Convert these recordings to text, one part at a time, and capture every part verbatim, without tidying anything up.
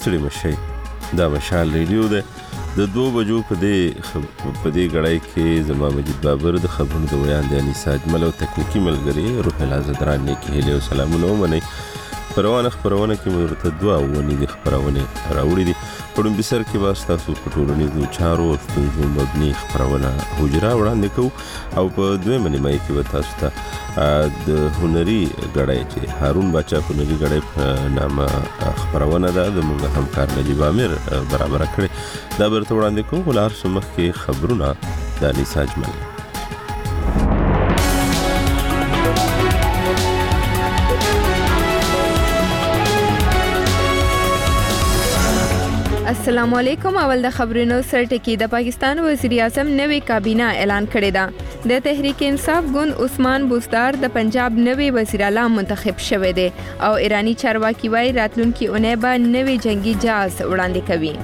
ستړي مشي. دا مشال ریډیو ده. د دوه بجو په دې په دې غړای کې زما مجید بابر د خبرونو د وړاندې انیسا اجمل او تکنیکی ملګری روح الازدران نه کې هلي او سلامونه ومني. پروانه خبرونه کې مرته دوا ونی د خبرونه راوړي دي. پړم بسر کې واسطه سو پټولنیزو چارو ستونزو مبني خبرونه حجره وړاندې کو او په دوه منی مې کې وتا ستا د هنري غړای چې هارون بچا هنري غړای په نامه خبرونه ده د موږ همکار نجیب امیر برابر کړی. دا برته وړاندې کوم ولار سمخ کې خبرونه د انیسا اجمل. السلام علیکم. اول د خبرونو سرټکی. د پاکستان وزیر اعظم نوې کابینه اعلان کړې ده. د تحریک انصاف ګوند عثمان بوزدار د پنجاب نوې وزیر اعلی منتخب شوی دی او ایرانی چارواکي وايي راتلونکي اونۍ به نوې جنگي جهاز وړاندې کوي.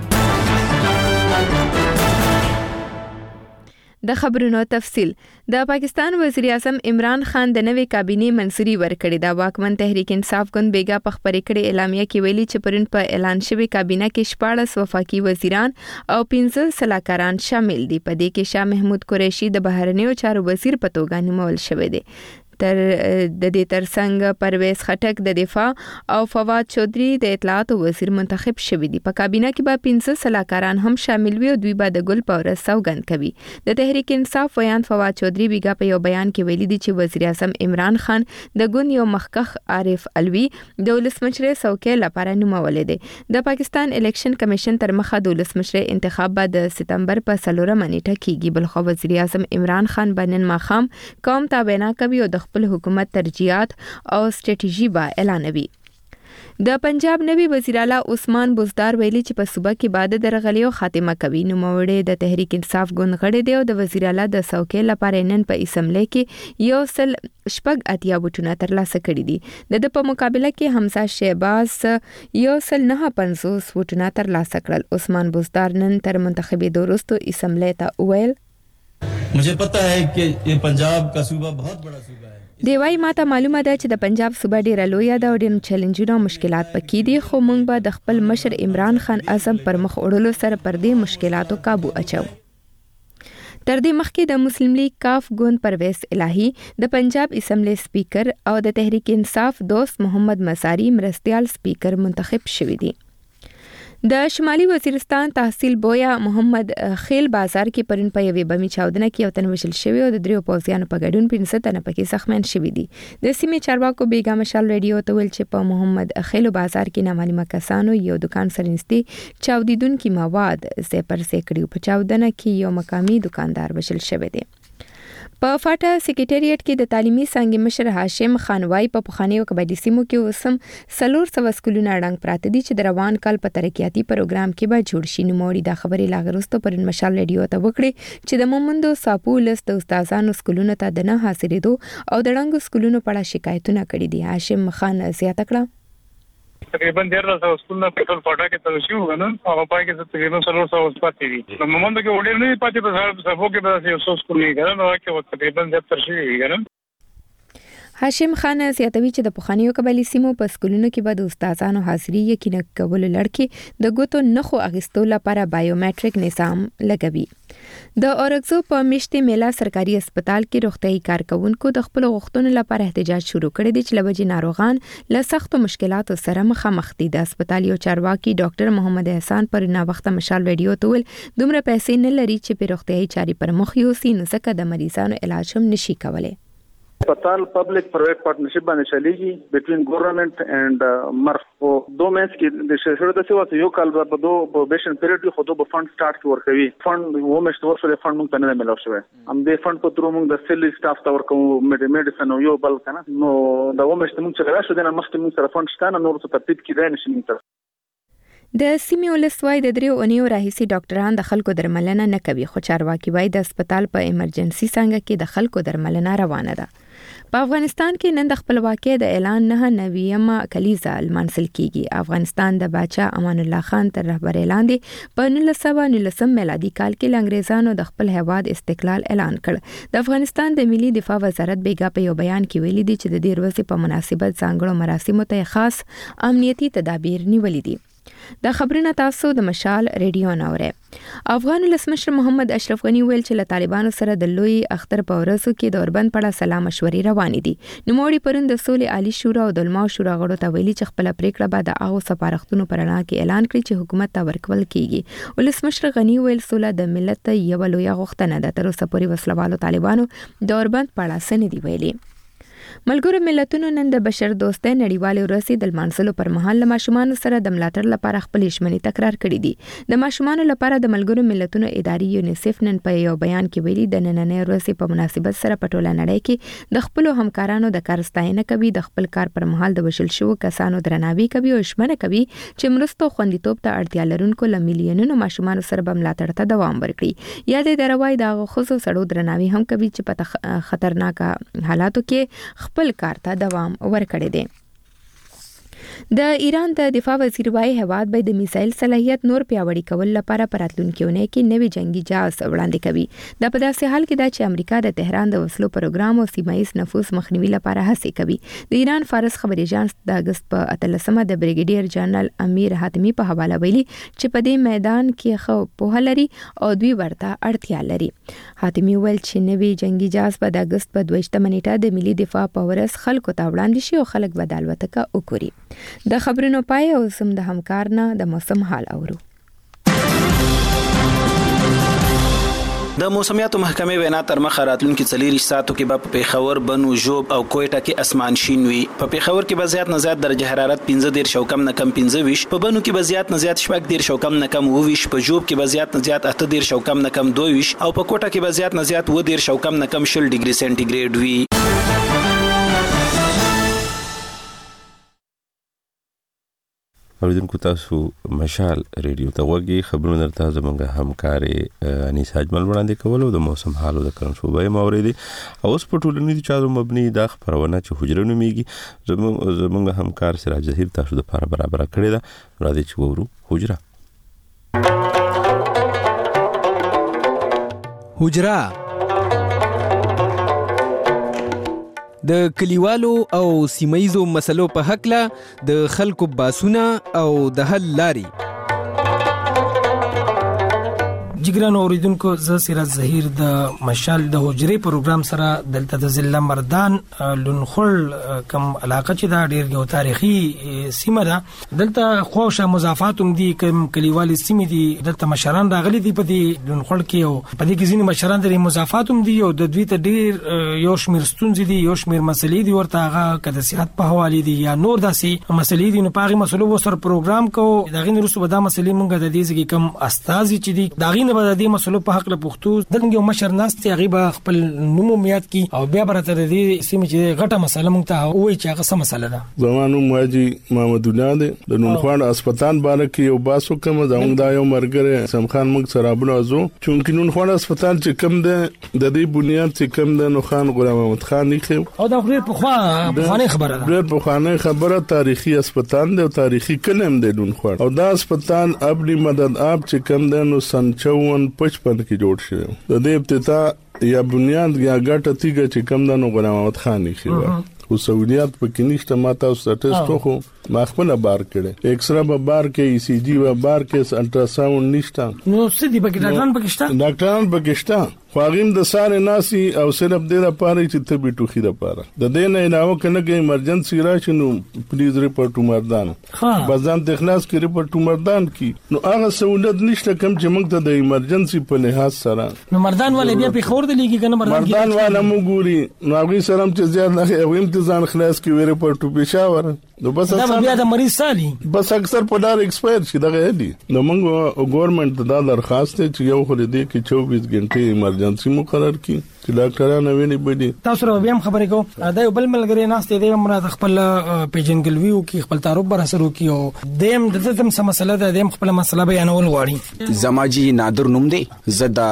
د خبرونو تفصیل. د پاکستان وزیر اعظم عمران خان د نوې کابینې منصوري ورکړې ده. واکمن تحریک انصاف ګوند بیګا په خبرې کړې اعلامیه کې ویلي چې پرون په اعلان شوی کابینه کې شپاړس وفاقي وزیران او پنځه سلاکاران شامل دي. په دې کې شاه محمود قریشي د بهرنیو چارو وزیر په توګه نیمول شوی دی. تر د دې ترڅنګ پرویز خټک د دفاع او فواد چودري د اطلاعات وزیر منتخب شوی دي. په کابینه کې به پنځه سلاکاران هم شامل وي او دوی به د ګل په ورځ سوګند کوي. د تحریک انصاف ویان فواد چودري بیګا په یو بیان کې ویلي دي چې وزیر اعظم عمران خان د ګوند یو مخکخ عارف الوی د ولسمشر څوکۍ لپاره نومولې دي. د پاکستان الیکشن کمیشن تر مخه د ولسمشر انتخاب به د سپتمبر په څلورمه نیټه کېږي. بل خو وزیر اعظم عمران خان بنن ماخام قوم تابعنا کوي او د خپل حکومت ترجیحات او ستراتیژي به اعلانوي. د پنجاب نوی وزیر اعلی عثمان بوزدار ویلي چې په صوبه کې بعد درغلیو خاتمه کوي. نوموړی د تحریک انصاف ګوند غړی دی او د وزیر اعلی د څوکۍ لپاره نن په اسمبلی کې یو سل شپږ اتیا وټونه ترلاسه کړي دي. د په مقابله کې حمزه شهباز یو سل نه پنځوس وټونه ترلاسه کړل. عثمان بوزدار نن تر منتخبي وروسته اسمبلی ته وویل मुझे पता है कि ये पंजाब का सूबा बहुत बड़ा सूबा है. دی وايي ماته معلومه ده چې د پنجاب صوبه ډیره لویه ده او ډیر چیلنجونه او مشکلات پکې دي، خو موږ به د خپل مشر عمران خان اعظم پر مخ وړلو سره پر دې مشکلاتو قابو اچو. تر دې مخکې د مسلم لیگ کاف ګوند پرویز الهی د پنجاب اسمبلی سپیکر او د تحریک انصاف دوست محمد مساری مرستیال سپیکر منتخب شوي دي. د شمالي وزیرستان تحصیل بویا محمد خیل بازار کې پرون په یوې بمي چاودنه کې یو تن وژل شوی او د دریو پوځیانو په ګډون پنځه تنه پکې زخمیان شوي دي. د سیمې چارواکو بیګا مشال ریډیو ته ویل چې په محمد خیل بازار کې نامعلومه کسانو یو دکان سره نږدې چاودیدونکي مواد زې پر زې کړي. په چاودنه کې یو مقامي دکاندار وژل شوی دی. په فاټا سکریټریټ کې د تعلیمي څانګې مشر هاشم خانوای په پخوانیو قبایلي سیمو کې وسم څلور سوه سکولونه ړنګ پراته دي چې د روان کال په ترقیاتي پروګرام کې به جوړ شي. نوموړي دا خبرې لا وروسته پرون مشال ریډیو ته وکړې چې د مومندو ساپو لس د استادانو سکولونو ته د نه حاصلېدو او د ړنګو سکولونو په اړه شکایتونه کړي دي. هاشم خان زیاته کړه تقریبا ډېر راځو سکولونه په ټول فاټا کې تل شي وګنه هغه پای کې تقریبا څلور سوه پاتې دي. نو مومند کې وړل نه پاتې په سبو کې به یو څو سکول نه کړه نو کې وخت تقریبا زیاتره شي وګنه. هاشم خان زیاتوي چې د پخوانیو قبایلي سیمو په سکولونو کې به د استادانو حاضري یقیني کول لړکي د ګوتو نخو اغستو لپاره بایومټریک نظام لګوي. د اورګزو په میشتې میلا سرکاري هسپتال کې روغتيایي کارکونکو د خپل غوښتنو لپاره احتجاج شروع کړی دی چې لوجې ناروغان له سختو مشکلاتو سره مخامخ دي. د هسپتال یو چارواکي ډاکټر محمد احسان پر نا وخت مشال ریډیو ته ویل دومره پیسې نه لري چې په روغتيایي چاري پر مخ یوسي نو ځکه د مریضانو علاج هم نشي کولای. अस्पताल पब्लिक प्राइवेट पार्टनरशिप باندې چلیږي بټوین ګورنمنت اند مرف او دو مینس کې د شهر د سیوا یو کال په دو پروبیشن پیریډ کې خودو په فند سٹارټ ورکوي. فند و مشت ورسره فند مونږ ته نه ملو شوی. هم دې فند په تر مونږ د سیل سټاف ته ورکو میډیسن یو بل کنه نو دا و مشت مونږ څنګه شو دنه مخکې مونږ سره فند شته نور څه ترتیب کې دی نشي مونږ. د سیمې ولسوای د دریو اونیو راهیسي ډاکټران د خلکو درملنه نه کوي، خو چارواکي وایي د هسپتال په ایمرجنسي څنګه کې د خلکو درملنه روانه ده. په افغانستان کې نن د خپلواکۍ د اعلان نه نویمه کلیزه لمانځل کیږي. افغانستان د باچا امان الله خان تر رهبرۍ لاندې په نولس سوه نولسم میلادي کال کې انګریزانو د خپل هیواد استقلال اعلان کړ. د افغانستان د ملي دفاع وزارت بیګا په یو بیان کې ویلي دی چې د دې ورځې په مناسبت ځانګړو مراسمو ته خاص امنیتي تدابیر نیولې دي. د خبرونه تاسو د مشال ریډیو ناوره. افغان ولسمشر محمد اشرف غنی ویل چې له طالبانو سره د لوی اختر په ورځو کې د اوربند په اړه سلا مشورې روانې دي. نوموړي پرون د سولې عالی شورا او د علماو شورا غړو ته ویلي چې خپل پریکړه به د هغو سفارښتونو پر اړه کې اعلان کړي چې حکومت ته ورکول کیږي. ولسمشر غنی ویل سوله د ملت یو لوی غوښتنه ده. تر اوسه پورې وسلوالو طالبانو د اوربند په اړه څه نه دي ویلي. ملګرو ملتونو نن د بشر دوستۍ نړیوالې ورځې د لمانځلو پر مهال له ماشومانو سره د ملاتړ لپاره خپلې ژمنې تکرار کړې دي. د ماشومانو لپاره د ملګرو ملتونو ادارې یونیسف نن په یو بیان کې ویلي د نننۍ ورځې په مناسبت سره په ټوله نړۍ کې د خپلو همکارانو د کار ستاینه کوي، د خپل کار پر مهال د وژل شوو کسانو درناوی کوي او ژمنه کوي چې مرستو خوندیتوب ته اړتیا لرونکو له میلیونونو ماشومانو سره به ملاتړ ته دوام ورکړي. یا د دروای د خصوصو سړو درناوی هم کوي چې په خطرناک حالاتو کې خپل کار ته دوام ورکړی دی. د ایران د دفاع وزیر وايي هواد به د میسایل صلاحیت نور پیاوړی کول لپاره پراتلونکو نه کې نوې جنگي جهاز وړاندې کوي. د په داسې حال کې دا چې امریکا د تهران د وسلو پروګرام او سیمایي نفوذ مخنیوي لپاره هڅې کوي. د ایران فارس خبري اژانس د اگست په اتلسمه د بریګیډیر جنرال امیر حاتمی په حواله ویلي چې په دې میدان کې خو په لري او دوی ورته اړتیا لري. حاتمی ویل چې نوې جنگي جهاز په د اگست په دویشتمه نیټه د ملي دفاع په ورځ خلکو ته وړاندې شي او خلک به د الوتکه وکړي. د خبرونو پای او سم د همکارنا د موسم حال اورو. د موسمیاتو محکمې وینا تر مخه راتلونکي څلور ساعتو کې به په پیښور، بنو، ژوب او کوټه کې اسمان شین وي. په پیښور کې به زیات نه زیات درجه حرارت پنځه دېرش او کم نه کم پنځه ویشت، په بنو کې به زیات نه زیات شپږ دېرش او کم نه کم اوه ویشت، په ژوب کې به زیات نه زیات اته دېرش او کم نه کم دوه ویشت او په کوټه کې به زیات نه زیات اوه دېرش او کم نه کم شل ډیګري سانتي ګریډ وي. اوریدونکو تاسو مشال ریډیو ته وګورئ. خبرونه درته زموږ همکارې انیس اجمل وړاندې کول او د موسم حال او د کرن صوبې موريدي او اوس په ټولنیزو چارو مبني دا خبرونه چې حجره نوميږي زموږ زموږ همکار سراج ظهیر تاسو د لپاره برابر کړی دا راځي چې وورو حجره. حجره د کلیوالو او سیمایزو مسلو په حق له د خلکو باسونه او د حل لاري. جګران اوریدونکو زه سراج ظهیر د مشال د حجرې پروګرام سره دلته د ضلع مردان لونخل کم علاقه چې دا ډیر یو تاریخي سیمه ده. دلته خوښه مضافات هم دي، کم کلیوالي سیمه دي. دلته مشران راغلي دي په دې لونخل کې او په دې کې ځینې مشران د مضافات هم دي او د دوی ته ډیر یو شمیر ستونزې دي، یو شمیر مسلې دي ورته هغه کده صحت په حواله دي یا نور داسې مسلې دي. نو پاغي مسلو وسر پروګرام کو دغه نورسو به دا مسلې مونږ د دې ځکه کم استاذ چې دي دغه نه د دې مسلو په حق له پښتو دغه یو مشر ناستي غیبه خپل نوم میاد کی او بیا برته د دې سیمه چې غټه مسله مونږ ته وایي چې هغه څه مسله ده. زمانو ماجي محمد الله دې د نونخوان اسپیټال باندې کې یو باسو کوم زموږ دا یو مرګره سمخان مونږ سرابونه زو چې نونخوان اسپیټال چې کم ده د دې بنیاد چې کم ده نو خان غلام محمد خان نیخه او دا خو په خوا په خانه خبره ده ډېر په خانه خبره تاریخي اسپیټال دی او تاریخي کلم دی نونخوان او دا اسپیټال ابلی مدد اپ چې کم ده نو سن چون پچپن کې جوړ شو. د دې ابتدا یا بنیاد یا ګټه تیګه چې کم ده نو غلام محمد خان نیخه او سہولیات پکې نشته. ماته اوس ټیسټ خو ما خپل بار کړي، ایکس را به بار کې، ای سی جی به بار کې، الټرا ساوند نشته. نو سدي پکې ډاکټران پکې شته، ډاکټران پکې شته. خو هغه د ساره ناسي او صرف د لپاره چې طبي ټوخي لپاره د دې نه علاوه کنه کې ایمرجنسي راشي نو پلیز ریپورت مردان بازان د اخلاص کې ریپورت مردان کی نو هغه سہولت نشته کم چې موږ ته د ایمرجنسي په لحاظ سره نو مردان والے بیا په خور د لیږي کنه مردان والا مو ګوري نو هغه سره چې زیات نه او امتحان خلاص کې ریپورت پېښور نو بس دا بیا د مریض سالي بس اکثر په لار ایکسپایر شي دغه دی. نو موږ ګورنمنت دا درخواست چې یو خو دې کې چوبیس غنټه ایمرجنسي مقرر کی چې ډاکټرانو ویني بډي. تاسو سره بیا هم خبرې کوم دا یو بل ملګری ناشته دی موږ خپل پیجنګلویو کې خپل تعارف بر اثر وکي او دیم د دې سم مسله ده دیم خپل مسله بیانول غواړي. زماجي نادر نوم دی زدا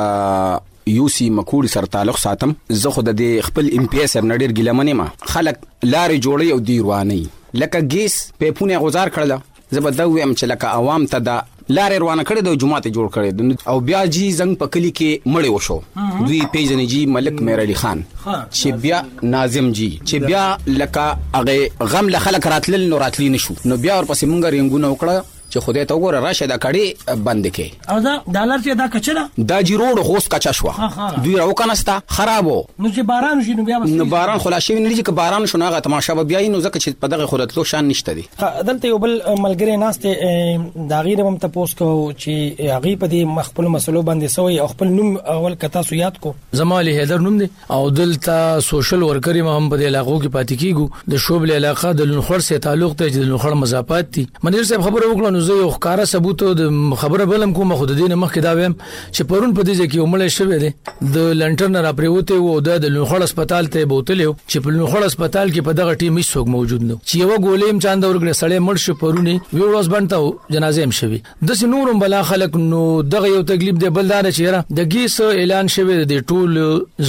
یوسی مکوړی سره تعلق ساتم. زه خو د خپل ام پی اس نړیر ګلمنه ما خلک لارې جوړي او دی رواني لکه ګیس په پونه غزار کړل زبدو هم چې لکه عوام ته دا لارې روانه کړې د جمعه ته جوړ کړې او بیا جی زنګ پکلی کې مړې وشو دوی پیژنې جی ملک میر علي خان چې بیا ناظم جی چې بیا لکه هغه غم له خلک راتلل نو راتلی نشو نو بیا ورپسې مونږ رنګونه وکړه چې خدای ته وګوره راشه دا کړي بند کې او دا ډالر چې دا کچره دا جیروډ غوس کچا شو دوی راو کناستا خرابو نو چې باران شي نو بیا نو باران خلاصي نه چې باران شو نه تماشا به بیا نو ځکه چې په دغه خودتلو شان نشته دي دلته یو بل ملګری ناشته دا غیر هم تاسو کو چې هغه په دې مخبل مسلو باندې سوی او خپل نوم اول کتا سو یاد کو زمالي حیدر نوم دی او دلته سوشل ورکر هم په علاقو کې پاتې کیګو د شوبل علاقه د لنخړ سره تعلق ته د لنخړ مضافات دي منیر صاحب خبره وکړه نو زه یو ښکارا ثبوت د خبره بلم کوم خود دین مخکې دا ویم چې پرون په دې کې عمله شوه دي د لنټرن را پریوته وو د لنخړ هسپتال ته بوتلو چې په لنخړ هسپتال کې په دغه ټیم هیڅ څوک موجود نه چې یو ګولیم چاند ورګړه سړی مړ شو پرونی ویروس باندې جنازه هم شوی د سنورم بلا خلک نو دغه یو تکلیف دی بلدار چې د ګیس اعلان شوی د ټول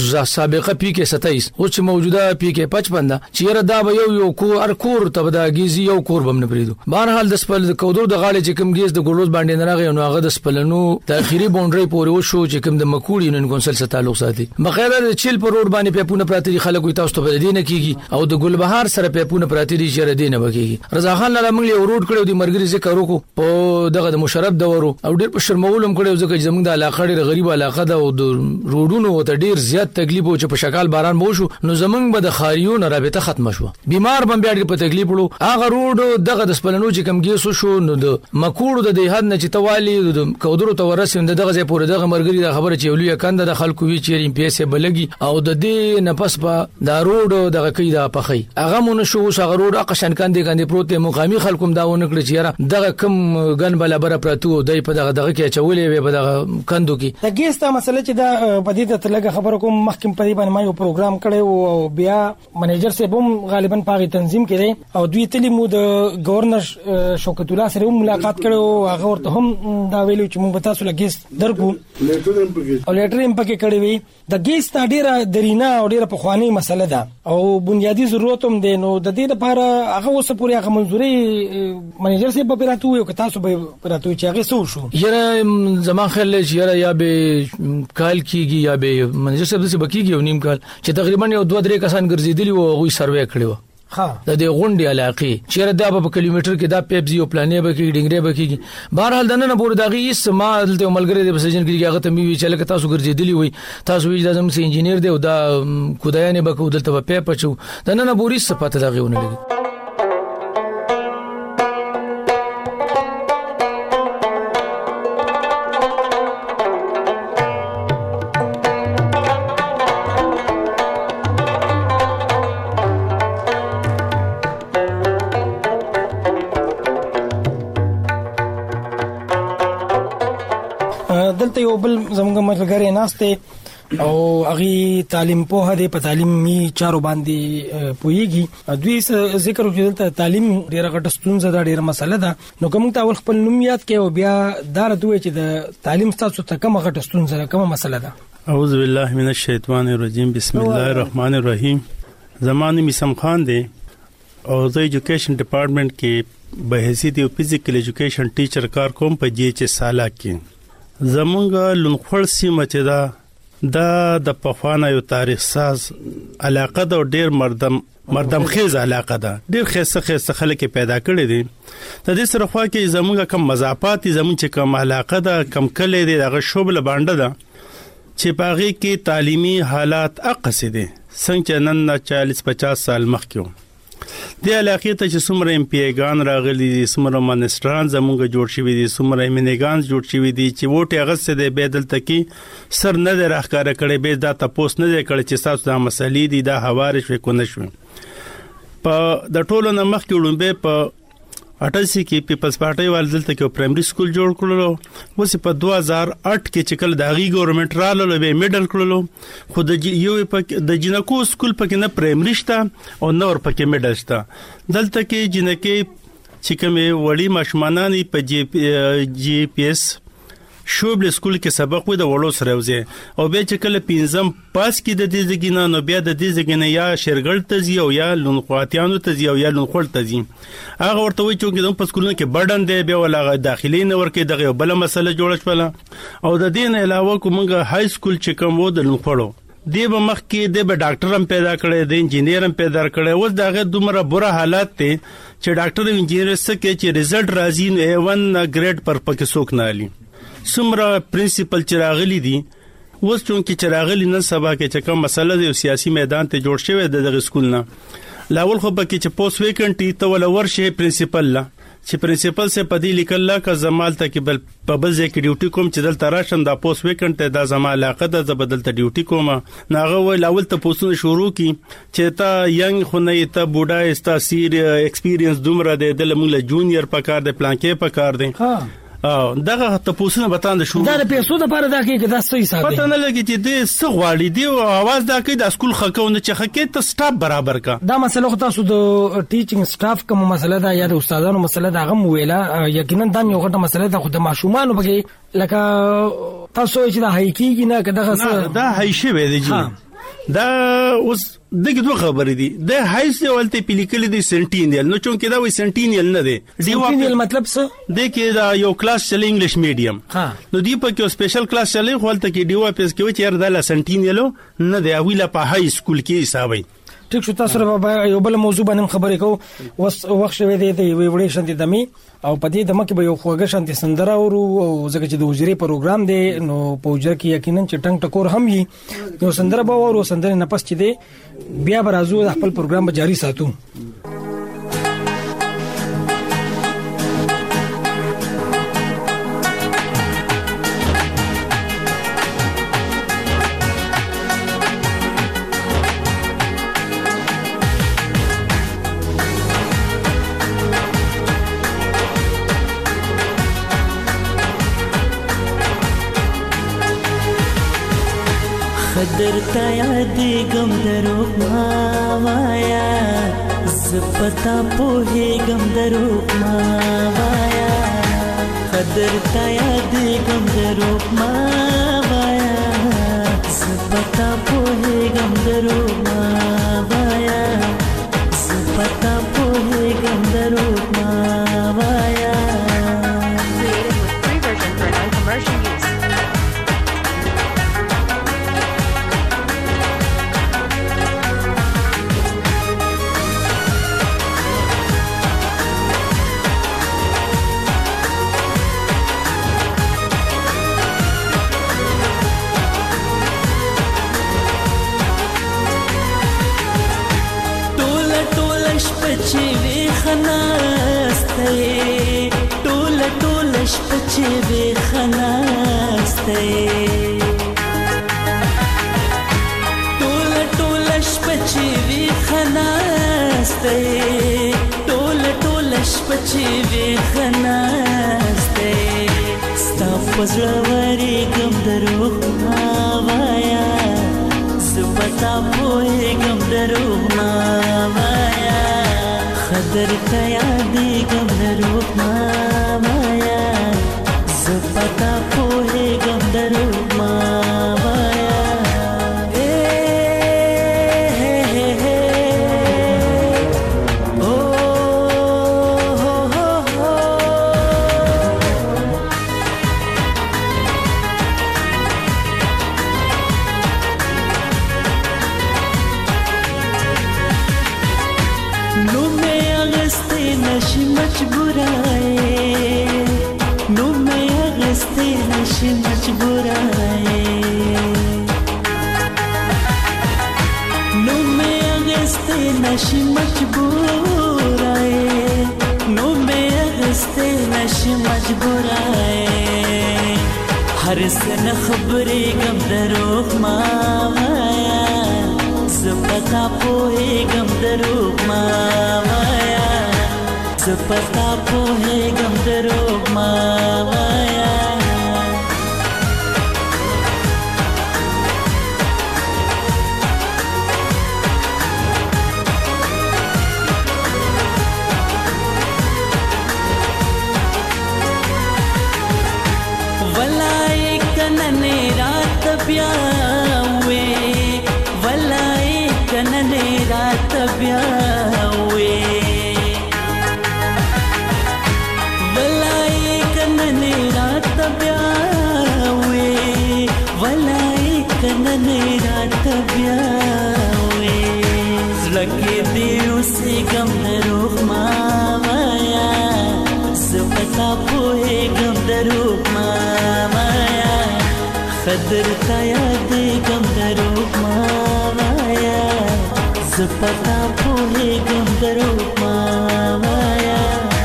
سابقه پی کې ستایس او چې موجوده پی کې پچپن دا چې دا به یو یو کور ار کور ته د ګیزي یو کور بم نه پریدو بهر حال د سپل د کودور د غاړي چې کوم ګیس د ګولوز باندې نه راغی نو هغه د سپلنو د اخیری باونډري پورې وشو چې کوم د مکوړي نن کونسل سره تعلق ساتي بغیر د چیل پر روډ باندې پیپونه پراتی خلکو تاسو ته بدینه کیږي او د ګلبهار سره پیپونه پراتی دي چې ردینه وکیږي رضا خان لاله موږ یو روډ کړو د مرګري ذکر وکړو په دغه د مشرف دورو او ډیر په شرمولم کړو ځکه چې موږ د علاقه ډیر غریب علاقه ده او د روډونو ته ډیر زیات تکلیف او چې په شکل باران مو شو نو زمنګ به د خاریون رابطه ختم شو بیمار بم بیا ډیر په تکلیف وړو هغه روډ دغه د سپلنو چې کم ګیسو شو نو د مکوړو د دهاد نه چې توالي د کودرو ته ورسېند دغه ځای پورې دغه مرګري د خبره چې ولې کنده د خلکو وی چې پیسې بلګي او د دې نفس په دا روډ دغه کې دا پخې هغه مون شو هغه روډ اقشن کاندې کاندې پروت مقامي خلکو دا ونه کړ چې یاره دغه کم غن بل بر پراتو دای په دغه دغه کې چولې وي په دغه کندو کې د ګیس ته مسله چې دا په دې ته لګه خبره کوم مخکې په دې باندې ما یو پروګرام کړی او بیا منیجر صاحب هم غالبا پاغي تنظیم کړي او دوی تلی مو د گورنر شوکت الله سره ملاقات کړو هغه ورته هم دا ویلو چې موږ تاسو له ګیس درکو لیټر هم پکې او لیټر هم پکې کړی وي د ګیس ته ډیره درینه او ډیره په خواني مسله ده او بنیادی ضرورت هم دی نو د دې لپاره هغه اوس پورې هغه منځوري منیجر صاحب په راتو یو که تاسو به راتو چې هغه سو شو یره زمان خل یره یا به کال کیږي یا به منیجر صاحب څه بکیږي یو نیم کال چې تقریبا یو دوه درې کسان ګرځیدلی او غوي سروې کړو ها د دې غونډې علاقې چیرې دا په کیلومتر کې دا پیپزي او پلانې به کې ډنګرې به کې بهر حال دنه پور دغه هیڅ ما دلته ملګری د بسجن کې هغه ته می وی چې لکه تاسو ګرځیدلی وي تاسو وی لازم سي انجینیر دی او دا کودایانه به کو دلته په پیپ چو دنه پوری صفات دغه ونه لګي دلته یو بل زموږ ملګری ناشته او هغه تعلیم په هده په تعلیمي چارو باندې پويږي دوی ذکر وکړل ته تعلیم ډیره غټه ستونزه ده ډیره مسله ده نو کوم ته اول خپل نوم یاد کړو بیا دار دوی چې د تعلیم تاسو ته کومه غټه ستونزه ده کومه مسله ده اعوذ بالله من الشیطان الرجیم بسم الله الرحمن الرحیم زمانه میسم خان دی او د ایجوکیشن ډپارټمنټ کې به حیثیت یو فزیکل ایجوکیشن ټیچر کار کوم په جی ایچ اس سالا کې زمونږ لنخړ سیمه چې دا دا د پخوانه یو تاریخ ساز علاقه د ډیر مردم مردم خیز علاقه ده ډیر خیسه خیسه خلک پیدا کړي دي د دې سره خوا کې زمونږ کم مضافات زمون چې کم علاقه ده کم کله دي دغه شوبله باندې ده چې باغی کې تعلیمي حالات اقصه دي څنګه نن چالیس پچاس سال مخکې د علاقې ته چې څومره ایم پی ایګان راغلي دي څومره منسټران زمونږ جوړ شوي دي څومره ایمنګان جوړ شوي دي چې ووټ هغه څه دی به دلته کې سر نه دی راښکاره کړی به دا تاسو نه دی کړی چې تاسو دا مسلې دي دا حوارش وکونه شو په د ټولو نه مخکې وړاندې په اټلسي کې پیپلز پارټي وال دلته کې پرایمري سکول جوړ کړلو اوس په دوه هزار اټ کې چې کله د غي ګورنمنت رالو به میډل کړلو خو د یو په د جنکو سکول پکې نه پرایمري شته او نور پکې میډل شته دلته کې جنکې چې کومه وړي ماشومان په جی پی ایس شوبل سکول کې سبق وې د وړو سره وځي او به چې کله پنځم پاس کې د دې ځګینه نو بیا د دې ځګینه یا شرګل تزي او یا لونخواتیانو تزي او یا لونخول تزي هغه ورته وي چې د په سکولونو کې برډن دی به ولا داخلي نه ورکه دغه بل مسله جوړ شوله او د دې نه علاوه کومه های سکول چې کوم و د لونخولو دی به مخ کې د به ډاکټر هم پیدا کړي د انجینیر هم پیدا کړي اوس دغه دومره بره حالات ته چې ډاکټر او انجینیر سکه چې رزلټ راځي نو اے ون ګریډ پر پکې څوک نه علي سمره پرنسپل چراغلی دي اوس چونکې چراغلی نن سبا کې چې کوم مسله د سیاسي میدان ته جوړ شوی د دغه سکول نه لاول خو پکې چې پوسټ ویکنټي ته ول ورشه پرنسپل لا چې پرنسپل سے پدی لیکل لا کا زمال ته کې بل په بل ځای کې ډیوټي کوم چې دلته راشم دا پوسټ ویکنټ دا زما علاقه ده د بدلته ډیوټي کوم ناغه ول اول ته پوسټونه شروع کی چې تا ینګ خو نه ته بوډا است تاثیر ایکسپیرینس دومره ده د لمول جونیئر پکار ده پلانکې پکار ده ها او دغه ته پوسونه بتاند شو دا د پیسو د پاره دا کې دا صحیح ساتي پته نه لګی چې د سغواړي دی او आवाज دا کې د سکول خکونه چې خکې ته سټاف برابر کا دا مسله خو تاسو د ټیچینګ سټاف کوم مسله دا یا د استادانو مسله دا غو ویلا یقینا دا یو غټه مسله ده خو د ماشومان بګي لکه تاسو چې دا هایکیږي نه کده دا هایشه وې دی دا اوس دغه دوه خبرې دي د هایس ولته پلیکل دي سنټینیل نو چونکه دا وي سنټینیل نه دي سنټینیل مطلب څه د کې دا یو کلاس چل انګلیش میډیم نو دی په کې سپیشل کلاس چلې خپلته کې دیو پیس کې و چې دا سنټینیل نه دی اویلا په های سکول کې حسابي ټیک شو تاسو سره یو بل موضوع باندې خبرې کوو وس وخت شوی دی د ویډیو شانتي دمي او په دې دمه کې به یو خوږه شانتي سندره ورو او ځکه چې د وزیري پروګرام دی نو په وزیر کې یقینا چې ټنګ ټکور هم وي یو سندره به ورو سندره نه پس چې دی بیا به راځو د خپل پروګرام به جاری ساتو خدر تا یادی گم دروغ ما وایا زپتا پوهی گم دروغ ما وایا خدر تا یادی گم دروغ ما وایا زپتا پوهی گم دروغ ما وایا زپتا پوهی گم دروغ ما وایا چې وی خناسته ټول ټول شپه چې وی خناسته ټول ټول شپه چې وی خناسته ټول ټول شپه چې وی خناسته ستا پزړوري ګم دروغ ما وایا زپتا پوهې ګم دروغ ما وایا خدر تا یادی گم دروغ ما وایا زپتا پوهې گم دروغ ما وایا نشي مجبور آئے نو میں اغسطے نشي مجبور آئے ہر سن خبری گم دروغ ما وایا زپتا پوہے گم دروغ ما وایا زپتا پوہے گم دروغ ما وایا بیا وې ولای کنه رات بیا وې ولای کنه رات بیا وې ولای کننې راته بیا وې زړه کې دې اوسېږم دروغ ما وایا زه په تا پوهېږم دروغ ما وایا ښه درته یادېږم دروغ ما وایا زه په تا پوهېږم دروغ ما وایا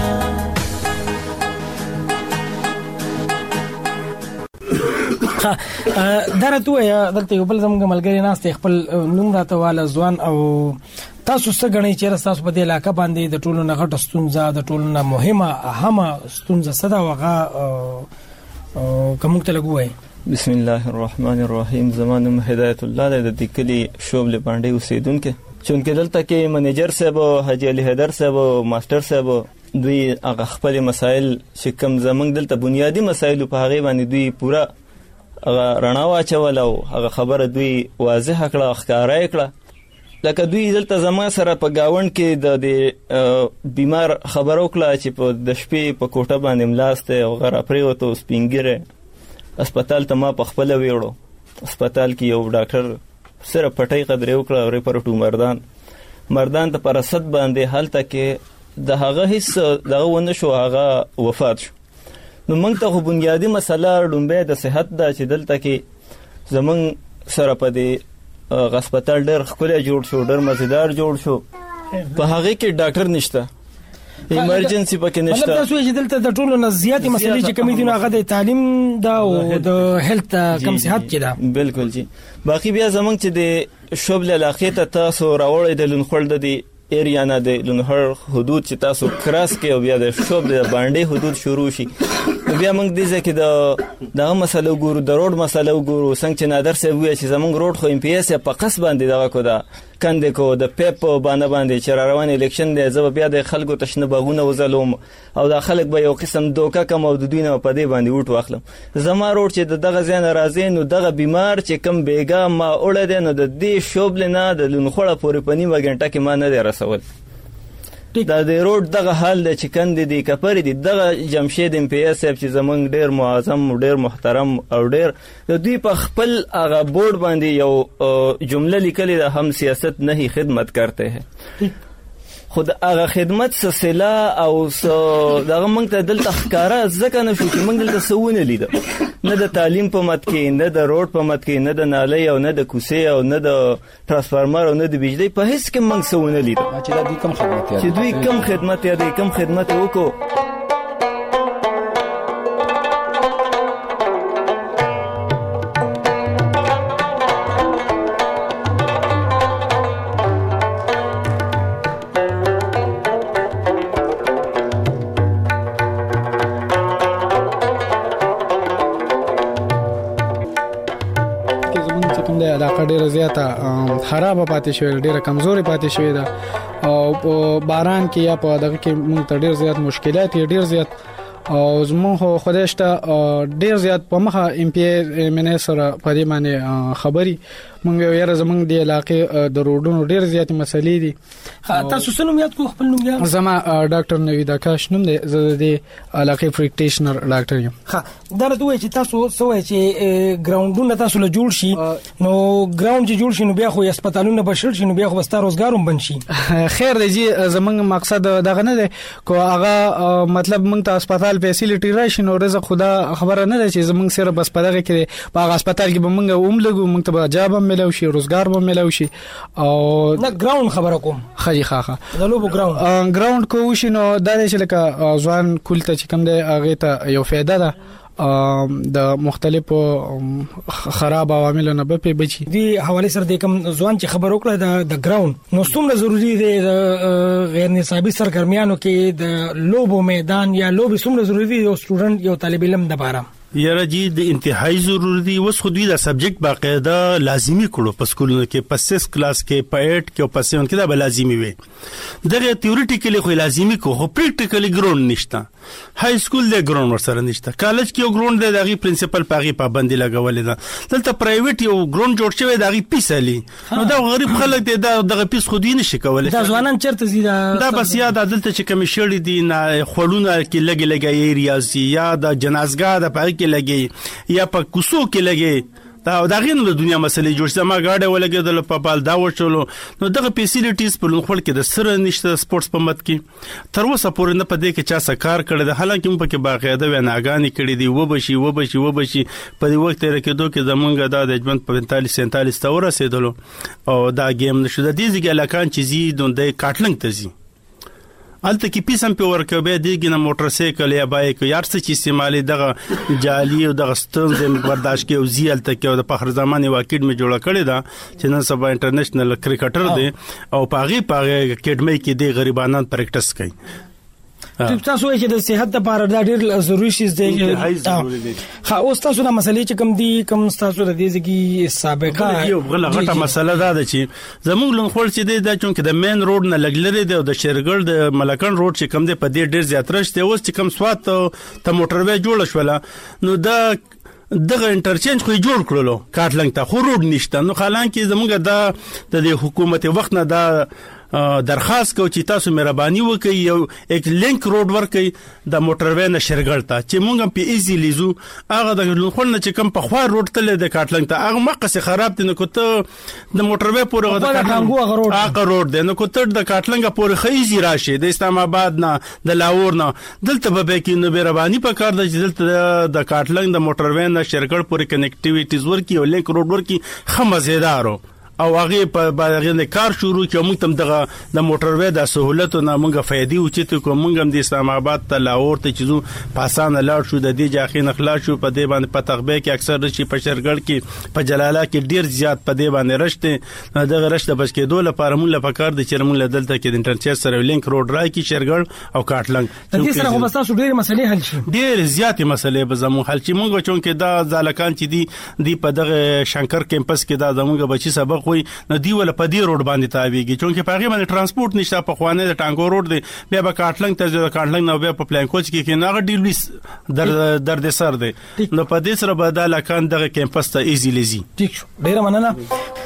درته یا دلته یو بل زموږ ملګری ناست خپل نوم راته والا ځوان او تاسو څه غنئ چې تاسو په دې علاقې باندې د ټولو نه غټه ستونزه د ټولو نه مهمه اهمه ستونزه صدا وغه کوم ته لګوي بسم الله الرحمن الرحیم زمانه هدایت الله د دې کلی شوبله باندې اوسیدونکو چونکه دلته کې منیجر صاحب حاجی علي حیدر صاحب ماستر صاحب دوی هغه خپل مسائل چې کوم زمنګ دلته بنیادی مسائل په هغه باندې دوی پورا هغه رڼا واچول او هغه خبره دوی واضح کړه ښکارا کړه لکه دوی دلته زما سره په گاوند کې د بیمار خبرو کړه چې په د شپې په کوټه باندې ملاسته او غره پریوته سپینګره هسپتال ته ما په خپل ویړو هسپتال کې یو ډاکټر سره پټي قدرې وکړه او ریپورټ مردان مردان ته پر صد باندې حالت کې د هغه هیڅ دغه ونه شو هغه وفات شو نو موږ ته بنیادی مسله ډومبه د صحت د چې دلته کې زمون سره په دې هسپتال ډېر خپل جوړ شو ډېر مزیدار جوړ شو په هغه کې ډاکټر نشته ایمرجنسي پکې نشته مطلب تاسو چې دلته د ټولو نه زیاتې مسلې چې کمی دي هغه د تعلیم دا او د هیلث کم صحت کې دا بالکل جی باقي بیا زمونږ چې د شوبل علاقې ته تاسو راوړې د لونخړ د ایریا نه د لونخړ حدود چې تاسو کراس کې او بیا د شوبل باندې حدود شروع شي بیا موږ دې ځکه د دغه مسله ګورو د روډ مسله ګورو څنګه چې نادر صاحب وی چې زمونږ روډ خو ام پی ایس په قص باندې دغه کو دا کنده کو د پیپ باندې باندې چې روان الیکشن دی زب بیا د خلکو تشنه باغونه وزلوم او د خلک به یو قسم دوکا کم او د دوی نه په دې باندې وټ واخلم زما روډ چې دغه ځان راځي نو دغه بیمار چې کم بیګا ما اورل دي نو د دې شوبل نه د لونخړه پورې پنی وګنټه کې ما نه رسول دا د روډ دغه حال د چکن دي کپر دي دغه جمشید ام پی ایس چې زمونږ ډیر معظم ډیر محترم او ډیر د دوی په خپل هغه بورډ باندې یو جمله لیکلې ده هم سیاست نه هی خدمت کرتے ہیں خود هغه خدمت سلسله او دغه موږ ته دلته ښکارا ځکه نه شو چې موږ دلته سونه لیدل نه د تعلیم په مت کې نه د روډ په مت کې نه د نالۍ او نه د کوسې او نه د ترانسفارمر او نه د بجلی په هیڅ کې موږ سونه لیدل چې دوی کم خدمت چې دوی کم خدمت یا دوی کم خدمت وکړو ډیره زیاته خراب پاتې شوې ډیره کمزوري پاتې شوې ده او باران کې یا په دغه کې موږ ته ډیر زیات مشکلات ډیر زیات او زموږ خدای شته ډیر زیات په مخه ام پی منیسر په دې باندې خبري موږ یو یاره زموږ د علاقې د روډونو ډیر زیات مسلې دي تاسو سنوم یاد کو خپل نوم یاد زما ډاکټر نوید آکاش نوم دی زه د علاقې پریکټیشنر ډاکټر یم ها دا راته چې تاسو سوې چې ګراوندونه تاسو له جوړ شي نو ګراوند چې جوړ شي نو بیا خو هسپتالونه بشر شي نو بیا خو ستاسو روزګاروم بن شي خیر دی چې زموږ مقصد دغه نه دی کو هغه مطلب موږ ته هسپتال فیسیلیټي راشي نو رزق خدا خبره نه ده چې زموږ سره بس پدغه کې په هغه هسپتال کې به موږ اوم لګو موږ ته جواب ملو شي روزګار به ملو شي او نه ګراوند خبره کوم خجی خاخه د لوبو ګراوند ګراوند کو شي نو دا چې لکه ځوان کول ته چې کوم دی هغه ته یو فائدہ ده د مختلفو خراب عواملو نه به بچي دی حواله سره د کوم ځوان چې خبر وکړه د ګراوند نو څومره ضروری دی د غیر نصابي سرګرمیانو کې د لوبو میدان یا لوبي څومره ضروری دی یو سټوډنټ یو طالب علم د بارا یاره جی د انتهایی ضروری دی وس خو دوی دا سبجیکټ باقاعده لازمی کړو په سکولونو کې په سیس کلاس کې په اټ کې او په سیون کې دا به لازمی وي دغه تیوریټیکلی خو لازمی کو خو پریکټیکلی ګراوند نشته های سکول د ګراوند ورسره نشته کالج کې یو ګراوند دی دغه پرنسپل پاغي پابندي لګولې ده دلته پرایویټ یو ګراوند جوړ شوی دغه پیسلی نو دا غریب خلک دی دغه پیس خو دي نشي کولای دا ځوانان چرته زیاده دا بس یاد دلته چې کمیشړې دي نه خړونه کې لګي لګي ریاضي یا د جنازګاه د پاره کې لګي یا په کوسو کې لګي دا دا غین د دنیا مسلې جوړ شي ما گاډه ولګیدل په بال دا وچولو نو دغه فیسیلیټیز په لونخړ کې د سره نشته سپورتس په مت کې تر اوسه پورې نه پدې کې چا سکار کړی د حالانکه موږ په کې باقاعده وناګانی کړی دی وبشي وبشي وبشي په دې وخت کې دوه کې زمونږ د اجمن په پنځه سینتالیس تا ورسېدلو او دا گیم نشو د دې ځګه لکان چې زی د کاټلنګ ته زی الته کې پیسم په ورکه به دیګنه موټر سایکل یا بایک یار څه چې استعمالي دغه جالي او دغه ستونزې برداشت کې او زیل ته کې د فخر زماني واکټ می جوړه کړی دا چې نن سبا انټرنیشنل کرکټر دی او پاغي پاغي اکیډمي کې دی غریبانان پریکټس کوي تاسو چې د صحت لپاره دا ډیر ضروري شي دی خا اوس تاسو د مسلې چې کم دي کم تاسو د دې ځګي سابقه یو غله غټه مسله دا ده چې زموږ لنخول چې دی دا چونکه د مین روډ نه لګلري دی او د شیرګل د ملکن روډ چې کم دی په دې ډیر زیات راشته اوس چې کم سوات ته موټروي جوړ شوله نو دا دغه انټرچینج خو جوړ کړلو کاټلنګ ته خو روډ نشته نو حالانکه زموږ دا د حکومت وخت نه دا درخواست کو چې تاسو مهرباني وکړئ یو یک لینک روډ ورکړئ د موټروي نه شیرګل ته چې مونږ په ایزی لیزو هغه د لنخول نه چې کم په خوا روډ تل د کاټلنګ ته هغه مقصه خراب دي نو کوته د موټروي پورې د کاټلنګ هغه روډ دی نو کوته د کاټلنګ پورې خېزي راشي د اسلام آباد نه د لاهور نه دلته به کې نو مهرباني پکار د دلته د کاټلنګ د موټروي نه شیرګل پورې کنیکټیویټیز ورکی او لینک روډ ورکی خمزیدارو او هغه په باغې کار شروع کړ موږ تم دغه د موټروي د سہولتونو موږ فائدې اوچته کوم موږ هم د اسلام آباد ته لاهور ته چیزو پاسانه لاړ شو د دې ځاخې نخلا شو په دې باندې په تغبه کې اکثر رشي په شرګړ کې په جلاله کې ډیر زیات په دې باندې رشته دغه رشته بچ کې دوه لپاره موږ لپاره کار د چرمن دلته کې د انټرنیټ سره لینک روډ راي کې شرګړ او کاټلنګ د دې سره خو بس تاسو ډېر مسلې حل شي ډېر زیاتې مسلې به زمو حل شي موږ چونکه دا ځالکان چې دي دی په دغه شنکر کیمپس کې دا زموږ بچي سبق وي نو دی ول په دې روډ باندې تابېږي چونکه په هغه باندې ترانسپورت نشته په خوانه د ټانګو روډ دی بیا به کاټلنګ ته د کاټلنګ نو بیا په پلان کوچ کې کې ناغه ډیل در درد سر دی نو په دې سره به دا لکان دغه کیمپس ته ایزی لیزي ټیک شو ډیر مننه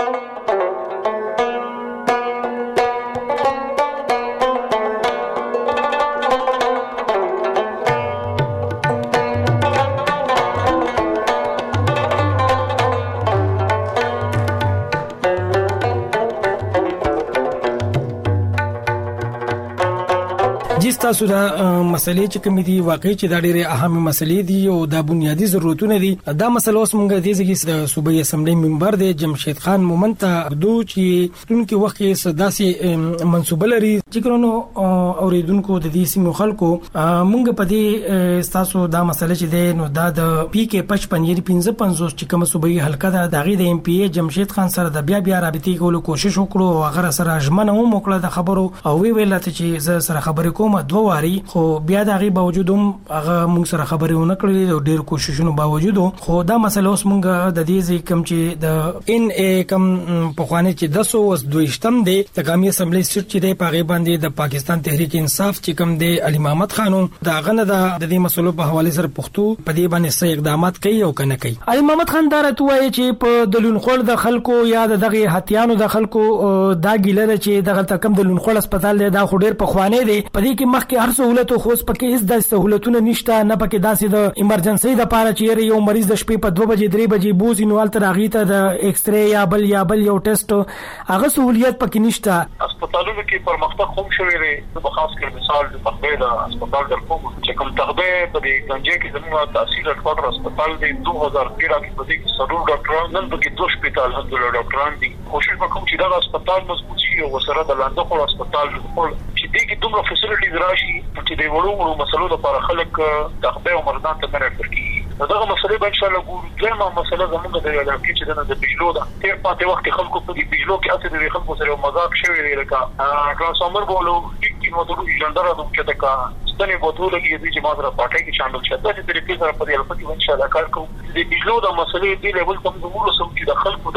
تاسو دا مسلې چې کوم دي واقعي چې دا ډېرې اهمه مسلې دي او دا بنیادی ضرورتونه دي دا مسله اوس موږ د دې ځکه د صوبې اسمبلی ممبر دی جمشید خان مومنت اردو چې تونکي وخت کې صداسي منسوبه لري چې کورونو اوریدونکو د دې سیمو خلکو موږ په دې تاسو دا مسله چې دی نو دا د پی کې پچپن یری پنځه پنځوس چې کوم صوبې حلقه ده د غي د ایم پی ای جمشید خان سره د بیا بیا رابطې کولو کوشش وکړو او هغه سره ژمنه هم وکړه د خبرو او وی ویل چې زه سره خبرې کوم دوه واري خو بیا د غي باوجود هم هغه موږ سره خبرې ونه کړې او ډېر کوششونو باوجود خو دا مسله اوس موږ د دې ځکه چې د ان ای کم په خوانه چې د سو وس دویشتم دی د قومي اسمبلی سټ چې دی په غي باندې د پاکستان تحریک انصاف چې کم دی علي محمد خانو دا غنه د دې مسلو په حواله سره پښتو په دې باندې څه اقدامات کوي او کنه کوي علي محمد خان دا راته وایي چې په د لونخول د خلکو یا دغه هتیانو د خلکو دا ګیله چې دغه تکم د لونخول هسپتال دی دا خو ډېر په خوانه دی په دې کې مخکې هر سہولت خو پکې هیڅ د سہولتونه نشته نه پکې داسې د ایمرجنسي د پاره چې یو مریض د شپې په دوه بجې درې بجې بوزي نو الته راغی ته د ایکس ری یا بل یا بل یو ټیسټ هغه سہولیت پکې نشته هسپتالونو کې پرمختګ هم شوی دی په خاص کر مثال د تغذیه د هسپتال د کوم چې کوم تغذیه په دې گنجې کې زموږه تحصیل هډکوارټر هسپتال دی دوه هزار تیرہ کې په دې کې سرور ډاکټران نن پکې دوه شپږ الحمدلله ډاکټران دي کوشش وکړو چې دا هسپتال مضبوط شي او سره د لاندې خو هسپتال چې دې کې دومره فیسیلیټیز راشي چې د وړو وړو مسلو لپاره خلک تغذیه او مرضان ته نه ورکړي دغه مسلې به ان شاء الله ګورو دغه مسله زموږ د علاقې چې د بجلو ده تیر پاتې وخت خلکو په دې بجلو کې اته د خلکو سره مذاق شوی دی لکه ترانسفارمر بولو ټیک موټرو جندره د چې کا ستنې بوتلو کې دې چې ماده پټه کې شامل شته چې طریقې سره په دې اړه په ان شاء الله کار کوو د بجلو د مسلې دی لیول کوم زموږ سم چې د خلکو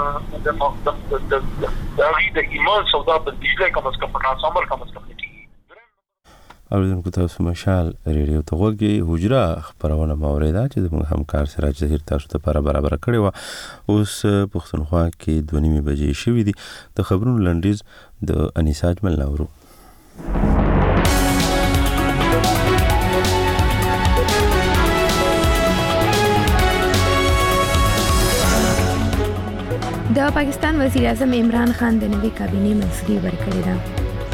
د د د ایمان سودا په بجلی کوم څه په ترانسفارمر کوم څه اوریدونکو تاسو مشال ریډیو ته وګورئ حجره خبرونه ماوریدا چې د همکار سراج ظهیر تاسو ته پر برابر کړی و اوس پښتونخوا کې دوه نیمه بجې شوې دي د خبرونو لنډیز د انیسا اجمل نورو د پاکستان وزیر اعظم عمران خان د نوې کابینې منصوبي ورکړې ده.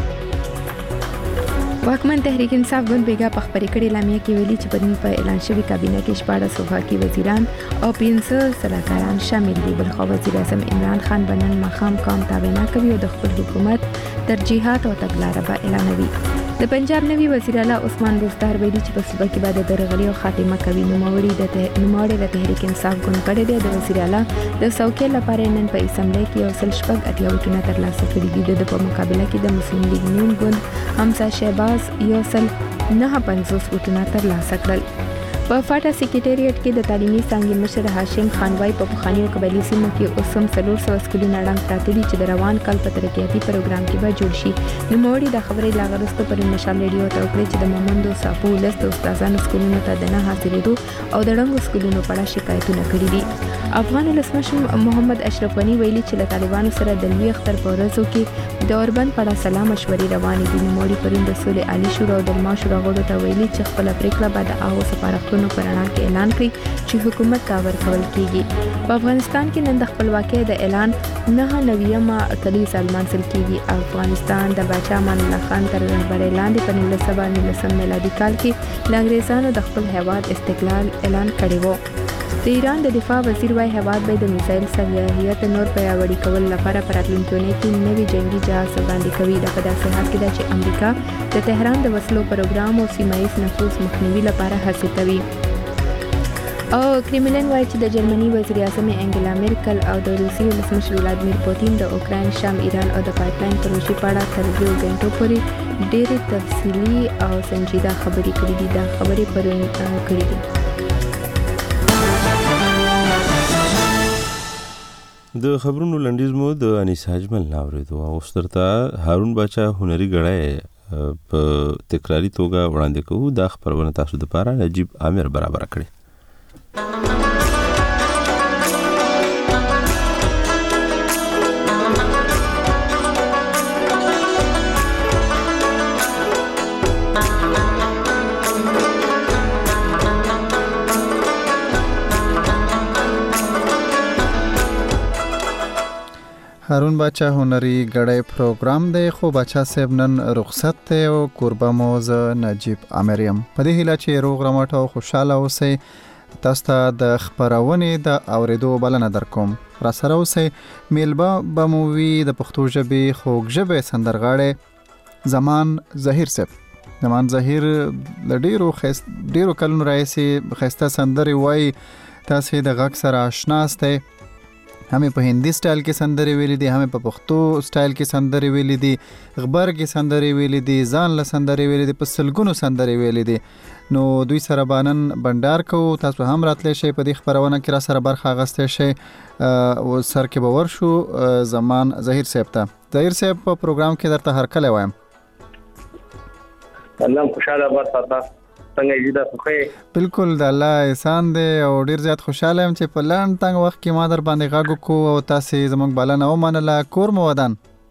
واکمن تحریک انصاف ګوند بیګا په خبرې کړې اعلامیه کې ویلي چې پدې په اعلان شوی کابینه کې شپږ وفاقي وزیران او پنځه صلاحکاران شامل دي. بل خو وزیر اعظم عمران خان بنن مقام قوم تابعینا کوي او د خپل حکومت ترجیحات او تګلارې به اعلانوي. د پنجاب نوی وزیر اعلی عثمان بزدار ویلي چې په صوبه کې بعد درغلي او خاتمه کوي. نوموړي د نوموړي د تحریک انصاف ګوند کړي دی. د وزیر اعلی د څوکۍ لپاره نن په اسمبلی کې یو سل شپږ اتیا وټونه ترلاسه کړي دي. د په مقابله کې د مسلم لیگ نون ګوند حمزه شهباز یو سل نه پنځوس وټونه ترلاسه کړل. په فاټا سکریټریټ کې د تعلیمي څانګې مشر هاشم خانوای په پخوانیو قبایلي سیمو کې اوس هم څلور سوه سکولونه ړنګ پراته دي چې د روان کال په ترقیاتي پروګرام کې به جوړ شي. نوموړي دا خبرې لا وروسته پر مشال ریډیو ته وکړې چې د مومندو ساپو ولس د استادانو سکولونو ته د نه حاضرېدو او د ړنګو سکولونو په اړه شکایتونه کړي دي. افغان ولسمشر محمد اشرف غني ویلي چې له طالبانو سره د لوی اختر په ورځو کې د اوربند په اړه سلا مشورې روانې دي. نوموړي پرون د سولې عالي شورا او د علما شورا غړو ته ویلي چې خپله پرېکړه به د هغو سپارښتنو په رڼا کې اعلان کړي چې حکومت ته ورکول کېږي. په افغانستان کې نن د خپلواکۍ د اعلان نهه نویمه کلیزه لمانځل کېږي. افغانستان د باچا امان الله خان تر رهبرۍ لاندې په نولس سوه نولسم میلادي کال کې له انګریزانو د خپل هېواد استقلال اعلان کړی و. د ایران د دفاع وزیر وايي هېواد به د میزایل صلاحیت نور پیاوړي کولو لپاره په راتلونکي اونۍ کې نوي جنګي جهاز وړاندې کوي. دا په داسې حال کې ده چې امریکا د تهران د وسلو پروګرام او سیمه ییز نفوذ مخنیوي لپاره هڅې کوي. او کریملین وایي چې د جرمني وزیر اعظم انګلا میرکل او د روسي ولسمشر ولادیمیر پوتین د اوکراین، شام، ایران او د پایپلاین پروژې په اړه تر دوه غنټو پورې ډېرې تفصیلي او سنجیده خبرې کړې دي. دا خبرې پرون کړې دي. د خبرونو لنډیز مو د انیس اجمل ناوریدو او سترته هارون باچا هنري غړای په تکراری توګه وړاندې کوو. دا خبرونه تاسو د پاره نجیب عامر برابر کړي. هارون باچا هنري غړې پروګرام دی. خو باچا صاحب نن رخصت ته او قربا موز نجیب امریم په دې هیله چې روغ رمټ او خوشاله اوسئ. تاسو ته د خبرونې د اوریدو بلنه درکوم. را سره اوسئ. میلبا بمووي د پښتو ژبې خوږ ژبې سندرغاړي زمان ظهیر صاحب. زمان ظهیر لډیرو خست ډیرو کلونو راځي خسته سندري وای. تاسو د غږ سره آشنا استئ. همې په هندي سټایل کې سندري ویلې دي، همې په پښتو سټایل کې سندري ویلې دي، خبر کې سندري ویلې دي، ځان له سندري ویلې دي، په سلګونو سندري ویلې دي. نو دوی سره بانن بندار کو. تاسو هم راتلی شئ په دې خبرونه کې را سره برخه اخیستی شئ. او سر کې به ورشو زمان ظهیر صاحب ته. ظهیر صاحب په پروګرام کې درته هرکلی وایم. الله خوشاله آباد ساته. څنګه یې دا خوخه؟ بالکل د الله احسان دی او ډیر زیات خوشاله یم چې په لاند تنګ وخت کې ما در باندې غاګو کو او تاسو زموږ بلنه ومنله. کور مو ودان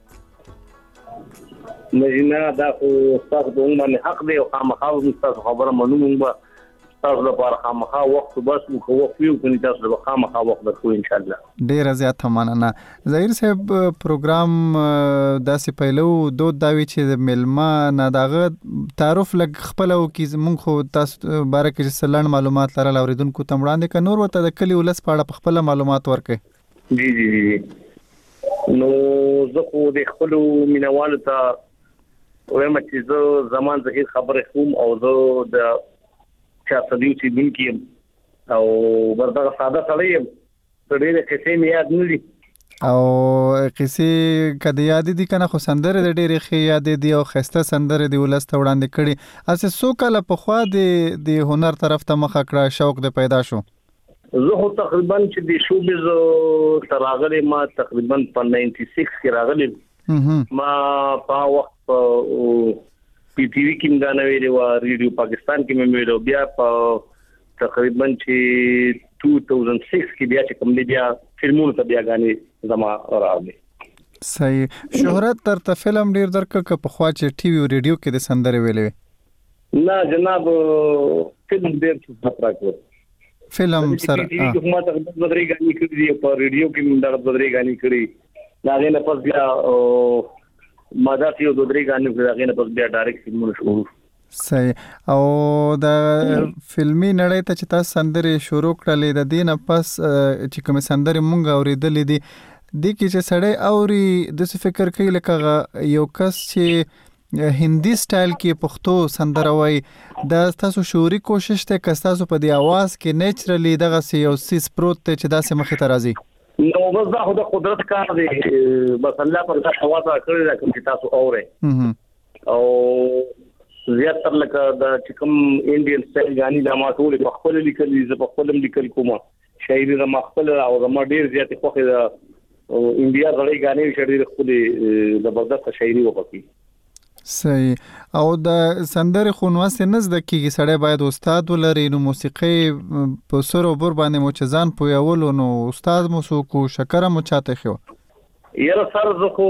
مجینا دا خو تاسو د باندې حق دی او خامخا تاسو خبره منو مونږ تاسو لپاره خامخا وخت بس مو خو وخت یو کني تاسو لپاره خامخا وخت درکو ان شاء الله. ډیر زیات مننه. ظهیر صاحب پروګرام داسې پیلو دود داوی چې د ملما نه داغه تعارف لګ خپلو کې مونږ خو تاسو باره کې سلند معلومات لرل اوریدونکو ته وړاندې ک نور ورته د کلی ولس په اړه خپل معلومات ورکړي. جی جی جی نو زه خو د خپل مینوالو ته وایم چې زه زمان ظهیر خبره کوم او زه د چا صدیو چې دن کې او بردا ساده سړی یم. ډېرې قصې مې یاد نه دي او قصې کده یاد دي کنه خو سندره د ډېرې ښې یاد دي او خسته سندره دی ولست وړاندې کړي. اسه سو کله په خوا دی د هنر طرف ته مخ کړه شوق د پیدا شو. زه خو تقریبا چې د شوبز تراغلي ما تقریبا په ناینټي سکس کې راغلی ما په وخت پی ټي وی کې مګانه ویلو او ریډیو پاکستان کې مې ویلو بیا په تقریبا چې دوه هزار شپږ کې بیا چې کوم دی بیا فلمونو ته بیا غاني زما راغلی. صحیح. شهرت تر فلم ډیر درک ک په خوا چې ټي وی او ریډیو کې د سندره ویلې نه جناب فلم ډیر څه راکړ فلم سره ټي وي کې ما تقریبا بدري غاني کړی دی په ریډیو کې موږ دغه بدري غاني کړی دا غنه پس بیا ما دا یو بدري غاني کړی دا غنه پس بیا ډایرکټ فلمونه شروع. صحیح. او د فلمي نړۍ ته چې تاسو سندرې شروع کړلې د دې نه پس چې کوم سندرې مونږ اورېدلې دي د کې چې سړی اوري د فکر کوي لکه یو کس چې هندي سټایل کې پښتو سندره وای دا تاسو شعوري کوشش ته که تاسو په دې आवाज کې نیچرلی دغه سی یو سیس پروت ته چې داسې مخې ته راځي؟ نو بس دا خو د قدرت کار دی، بس الله پر دا حواس کړی دا کوم چې تاسو اورئ او زیات تر لکه د چې کوم انډین سټایل غاني د ما ټول په خپل لیکل دي په خپل لیکل کوم شاعري د خپل او د ما ډیر زیات خوخه د انډیا غړي غاني شاعري خپل زبردست شاعري وکړي. صحیح. او د سندره خونواسته نزد کیږي سړی باید استاد ولري، نو موسیقي په سر او بر باندې موچزان پویول نو استاد مو سو کو شکر مو چاته خو یره سر زه خو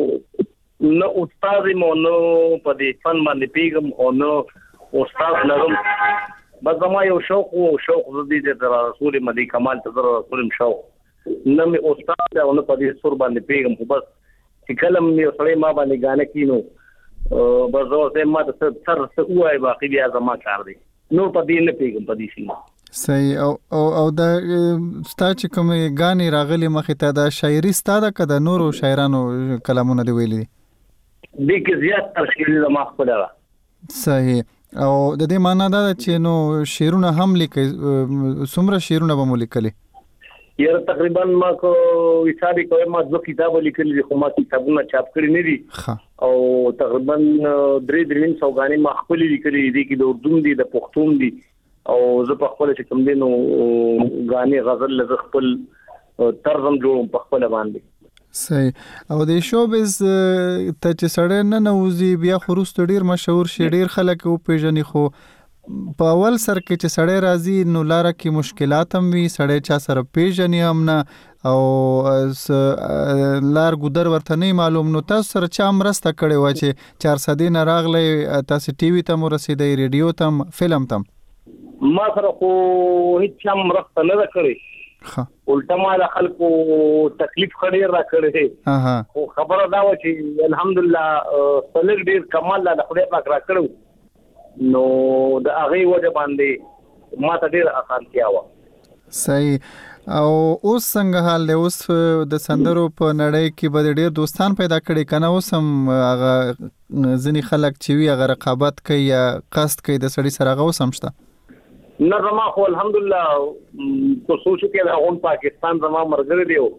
نو استاد مو نو په دې فن باندې پیغام او نو استاد لرم، بس ما یو شوق او شوق زدي د رسول مدي کمال ته رسول شوق نو می استاد او نو په دې سر باندې پیغام خو بس چې کلم می سړی ما باندې غانه کینو بس زه ما ته سر څه وای باقي بیا زما کار دی نو په دې نه پیګم په دې شي. صحیح. او او او د ستا چې کوم غاني راغلي مخې ته د شاعري ستاده کده نورو شاعرانو کلامونه دی ویلي دي کې زیات تشکیل د ما خپل را. صحیح. او د دې معنی دا چې نو شعرونه هم لیکي، څومره شعرونه به مو لیکلي؟ یاره تقریبا ما کو حسابي کوي ما دوه کتاب لیکلي دي خو ما کتابونه چاپ کړی نه دي او تقریبا درې درې سو غاني ما خپل لیکلي دي کې د اردو دي د پښتون دي او زه په خپل چې کوم دي نو غاني غزل له خپل ترجمه جوړم په خپل باندې. صحیح. او د شوبز ته چې سړی نه نوځي بیا خروست ډیر مشهور شي ډیر خلک او پیژني، خو په اول سر کې چې سړی راځي نو لاره کې مشکلات هم وي، سړی چا سره پیژني هم نه او لار ګودر ورته نه معلوم، نو تاسو سره چا مرسته کړې و چې چار سدې نه راغلی تاسو ټي وي ته مو رسیدي، ریډیو ته، فلم ته؟ ما سره خو هیڅ چا مرسته نه کړې، الټا ما د خلکو تکلیف خړې را کړې خو خبره دا و چې الحمدلله سلګ ډیر کمال د خدای پاک را کړو نو د هغه وجه باندې ما ته ډیر اسانتیا و. صحیح. او اوس څنګه حال دی؟ اوس د سندرو په نړۍ کې به ډیر دوستان پیدا کړي کنه؟ اوس هم هغه ځینی خلک چې وی هغه رقابت کوي یا قصد کوي د سړي سره هغه اوس هم شته؟ نه زما خو الحمدلله په سوچ کې د اون پاکستان زما مرګ دی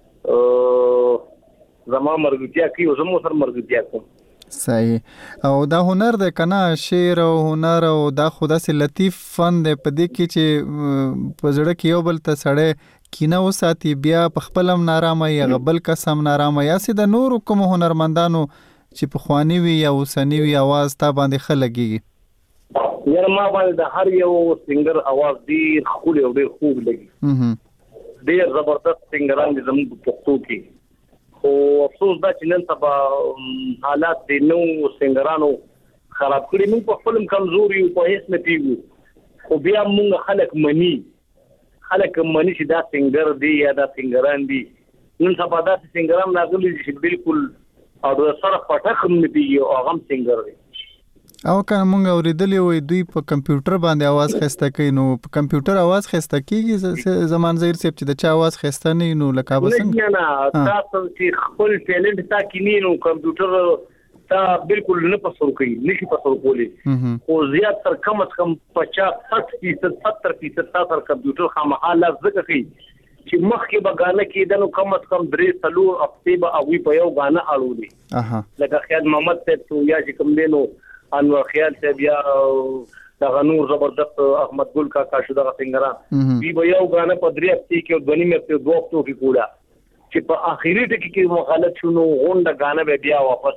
او زما مرګتیا کوي او زما سره مرګتیا کوي. صحیح. او دا هنر د کنا شعر او هنر او دا خدا سي لطیف فن د پدې کې چې په زړه کې یو بل ته سړی کینه وساتي بیا په خپلم نارامه یا غبل قسم نارامه یا سي د نور کوم هنرمندانو چې په خواني وي یا وسنی وي आवाज تا باندې خلګي؟ یاره ما باندې د هر یو سنگر आवाज ډیر خو ډیر خوب لګي، ډیر زبردست سنگران دي زموږ په پښتو کې، او افسوس دا چې نن سبا حالات د نو سنگرانو خراب کړي، موږ په خپل کمزوري او په هیڅ نه پیږو خو بیا موږ خلک مني خلک مني چې دا سنگر دی یا دا سنگران دي. نن سبا دا سنگران راغلي چې بالکل او د سره پټخم نه پیږي او هغه سنگر دی. او که مونږ اوریدلی وي دوی په کمپیوټر باندې आवाज خسته کوي، نو په کمپیوټر आवाज خسته کیږي زمان زهیر صاحب چې د چا आवाज خسته نه نو لکه بسنګ نه نه تاسو چې خپل ټیلنټ تا کینی نو کمپیوټر تا بالکل نه پسور کوي، نشي پسور کولی خو زیات تر کم از کم پچاس سټ فیصد ستر فیصد تاسو کمپیوټر خامخاله ځکه کوي چې مخکې به غانه کېدنو کم از کم درې څلور هفته به هغوی په یو غانه اړولي لکه خیال محمد صاحب تو یا چې کوم دی نو انور خیال صاحب یا دغه نور زبردست احمد ګل کا کاشو دغه سنگران بي به یو غانه په درې هفته کې غنی مې په دوه هفتو کې کولا چې په اخیری ټکی کې مخالفت شونو غونډه غانه به بیا واپس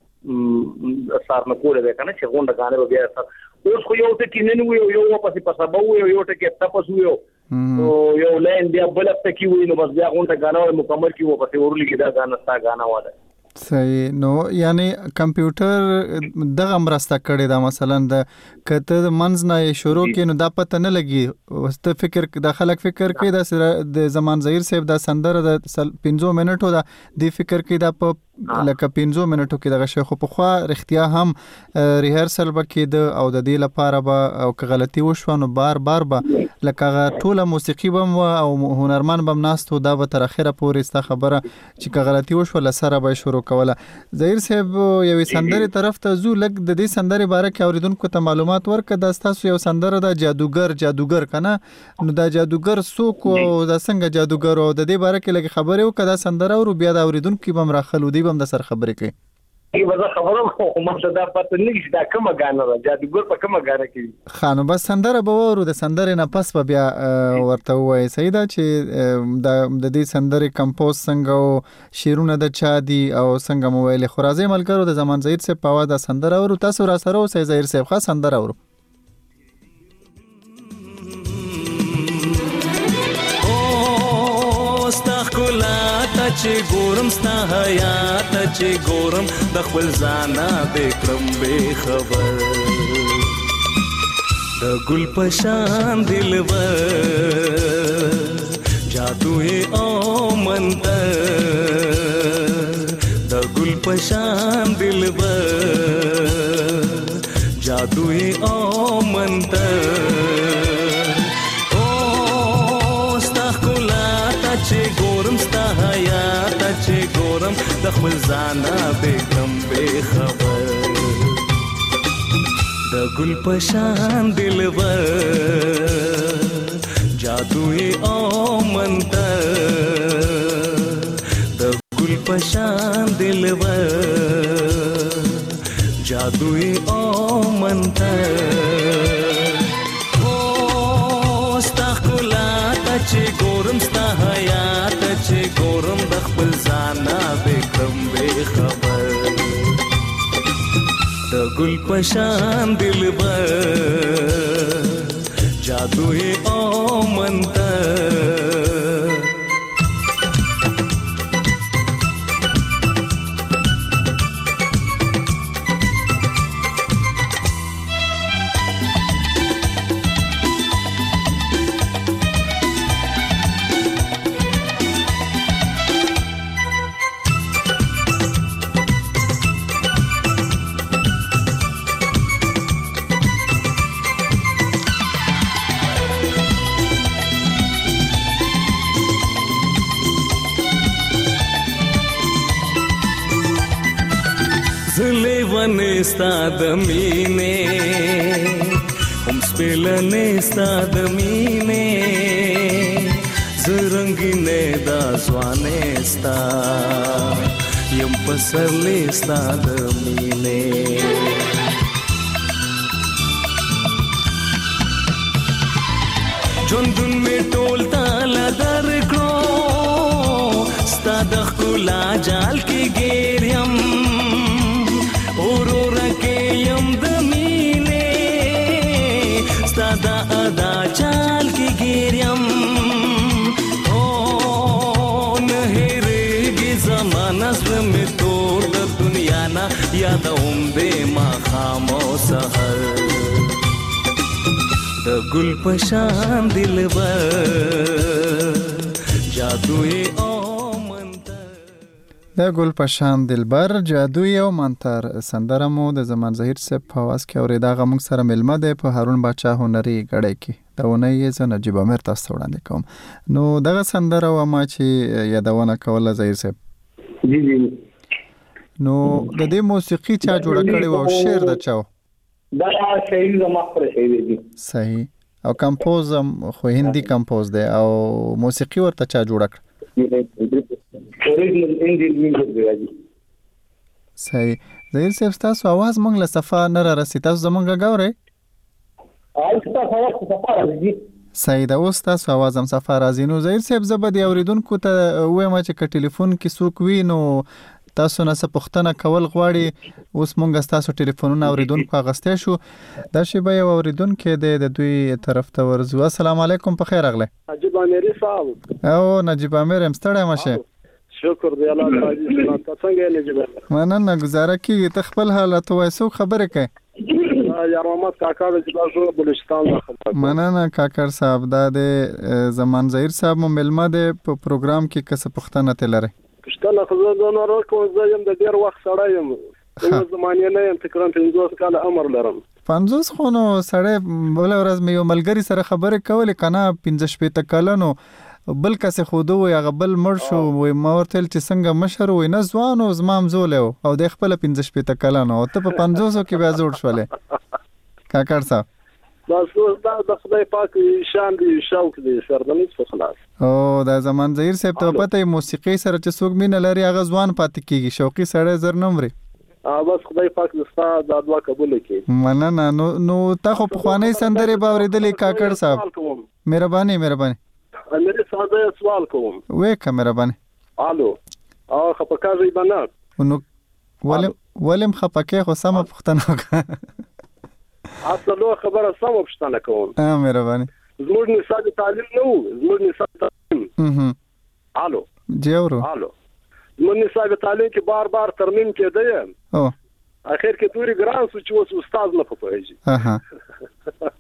سار نه کوله به کنه چې غونډه غانه به بیا اوس خو یو ته کې نه وي یو واپس په سبا وي یو ټکی تاسو وي او یو لاین بیا بل ته کې وي نو بس بیا غونډه غانه مکمل کې واپس ورولې کې دا غانه تا غانه واده صحیح. نو یعنی کمپیوټر دغه مرسته کړې دا مثلا د کته منځ نه شروع کې نو دا پته نه لګي واست فکر د خلک فکر کوي د زمان ظهیر صاحب دا سندره د پنځه منټو دا د فکر کوي دا په لکه پنځه منټو کې دغه شی خو په خوا رښتیا هم ریهرسل وکید او د دې لپاره به او که غلطي وشو نو بار بار به لکه ټوله موسیقي بم او هنرمن بم ناستو دا به تر اخره پورې ست خبره چې که غلطي وشو لسره به شروع کوله. ظهیر صاحب یو سندره طرف ته زو لګ د دې سندره باره کې اوریدونکو ته معلومات ورکړه د تاسو یو سندره د جادوګر جادوګر کنه نو دا جادوګر څوک او د څنګه جادوګر او د دې باره کې لګ خبره وکړه دا سندره او بیا د اوریدونکو بم راخلو دی بم د سر خبرې کوي. ای وځه خبرم خو ما ته دا پته نه کیږي دا کومه غانه ده جادوګر په کومه غانه کې خانو بس سندره به ورو د سندره نه پس په بیا ورته وای سیدا چې د دې سندره کمپوز څنګه او شیرونه د چا دی او څنګه موبایل خورازي ملګرو د زمان ظهیر صاحب په واده سندره ورو تاسو را سره او ظهیر صاحب خاص سندره ورو چې ګورم ستا حیات چې ګورم د خپل ځانا بکرم به خبر د ګل پشان دلور جادو او منتر د ګل پشان دلور جادو او منتر او ستا کلا چې ګورم ستا حیات چې ګورم د خپل ځانا بکرم به خبر د ګل پشان دلور جادو او منتر د ګل پشان دلور جادو او منتر او ستا کلا چې ګورم ستا حیات چې ګورم د خپل ځانا بکرم به خبر د ګل پشان دلبر جادو او منتر ستا د مینې هم سپلنې ستا د مینې زرنګینې دا ځوانې ستا یم پسرلې ستا د مینې ژوندون مې ټول تاله درکړو ستا د ښکلا جال کې ګیر یم اورورا کې یم د مینې ستا د ادا چال کې ګیر یم او نه هېرېږي زمانه زړه مې تور د دنیا نه یادوم دې ماښام او سحر د ګل پشان دلبر جادوی او د ګل پشان دلبر جادوی او منتر سندره مو د زمان ظهیر صاحب په आवाज کې اورېدا غمون سره ملمه ده په هارون بچا هنري غړې کې دا ونه یې ز نجيب امیر تاسو وړاندې کوم نو دغه سندره و ما چې یادونه کوله ظهیر صاحب جی جی نو د دې موسیقي چا جوړ کړي او شعر د چاو دا شعر زما پر شعر دی صحیح او کمپوز خو هندي کمپوز دی او موسیقي ورته چا جوړ کړ اوریجنل انډین میوزیک دی صحیح ظهیر صاحب تاسو आवाज مونږ له صفه نه را رسي تاسو زمونږ غاوري آی تاسو आवाज صفه راځي صحیح دا اوس تاسو आवाज هم صفه راځي نو ظهیر صاحب زبد اوریدونکو ته وایم چې ک ټلیفون کې څوک وي نو تاسو نه څه پوښتنه کول غواړي اوس مونږ تاسو ټلیفونونه اوریدونکو اغستې شو دا شی به اوریدونکو د دوی طرف ته ورزو السلام علیکم په خیر اغله نجیب امیر صاحب او نجیب امیر هم ستړی مشه شکر دی الله تعالی سلام تاسو څنګه نجیب مننه گزاره کیږي ته خپل حالت وای سو خبره کوي یا رحمت کاکا د جلاسو بلوچستان د خبر مننه کاکر صاحب دا د زمان ظهیر صاحب مو ملما د په پروګرام کې کس پښتنه تلره پښتنه خو زه نه راکوم زه يم د ډیر وخت سره یم د زمانه نه يم تقریبا پنځوس کال عمر لرم پنځوس خو نو سړی بل ورځ مې یو ملګری سره خبره کولې کنه پنځه شپېته کلنو بل کس خودو وي هغه بل مړ شو وي ما ورته چې څنګه مشر وي نه ځوان او زمام زول او د خپل پنځه شپېته کلنو او ته په پنځوس کې بیا جوړ شولې کاکر صاحب بس دا د خدای پاک شان دی شوق دی سردنیس په خلاص او دا زمان ظهیر صاحب ته پته موسیقي سره چې څوک مين لري هغه ځوان پاتې کیږي شوقي سړی زر نمرې ا بس خدای پاک زستا د دعا قبول کړي مننه نو نو تا خو په خواني سندره باورېدلې کاکر صاحب مهرباني مهرباني امره ساده سوال کوم وې کا مهرباني الو او خپکاږي بنا نو ولم ولم خپکه خو سم پښتنه وکړه اصله خبره سم پښتنه کوم اه مهرباني زموږ نصاب تعلیم نو زموږ نصاب تعلیم اها الو جوړو الو زموږ نصاب تعلیم کې بار بار ترمیم کېده او اخر کې توري ګران سو چې اوس استاد نه پوهیږي اها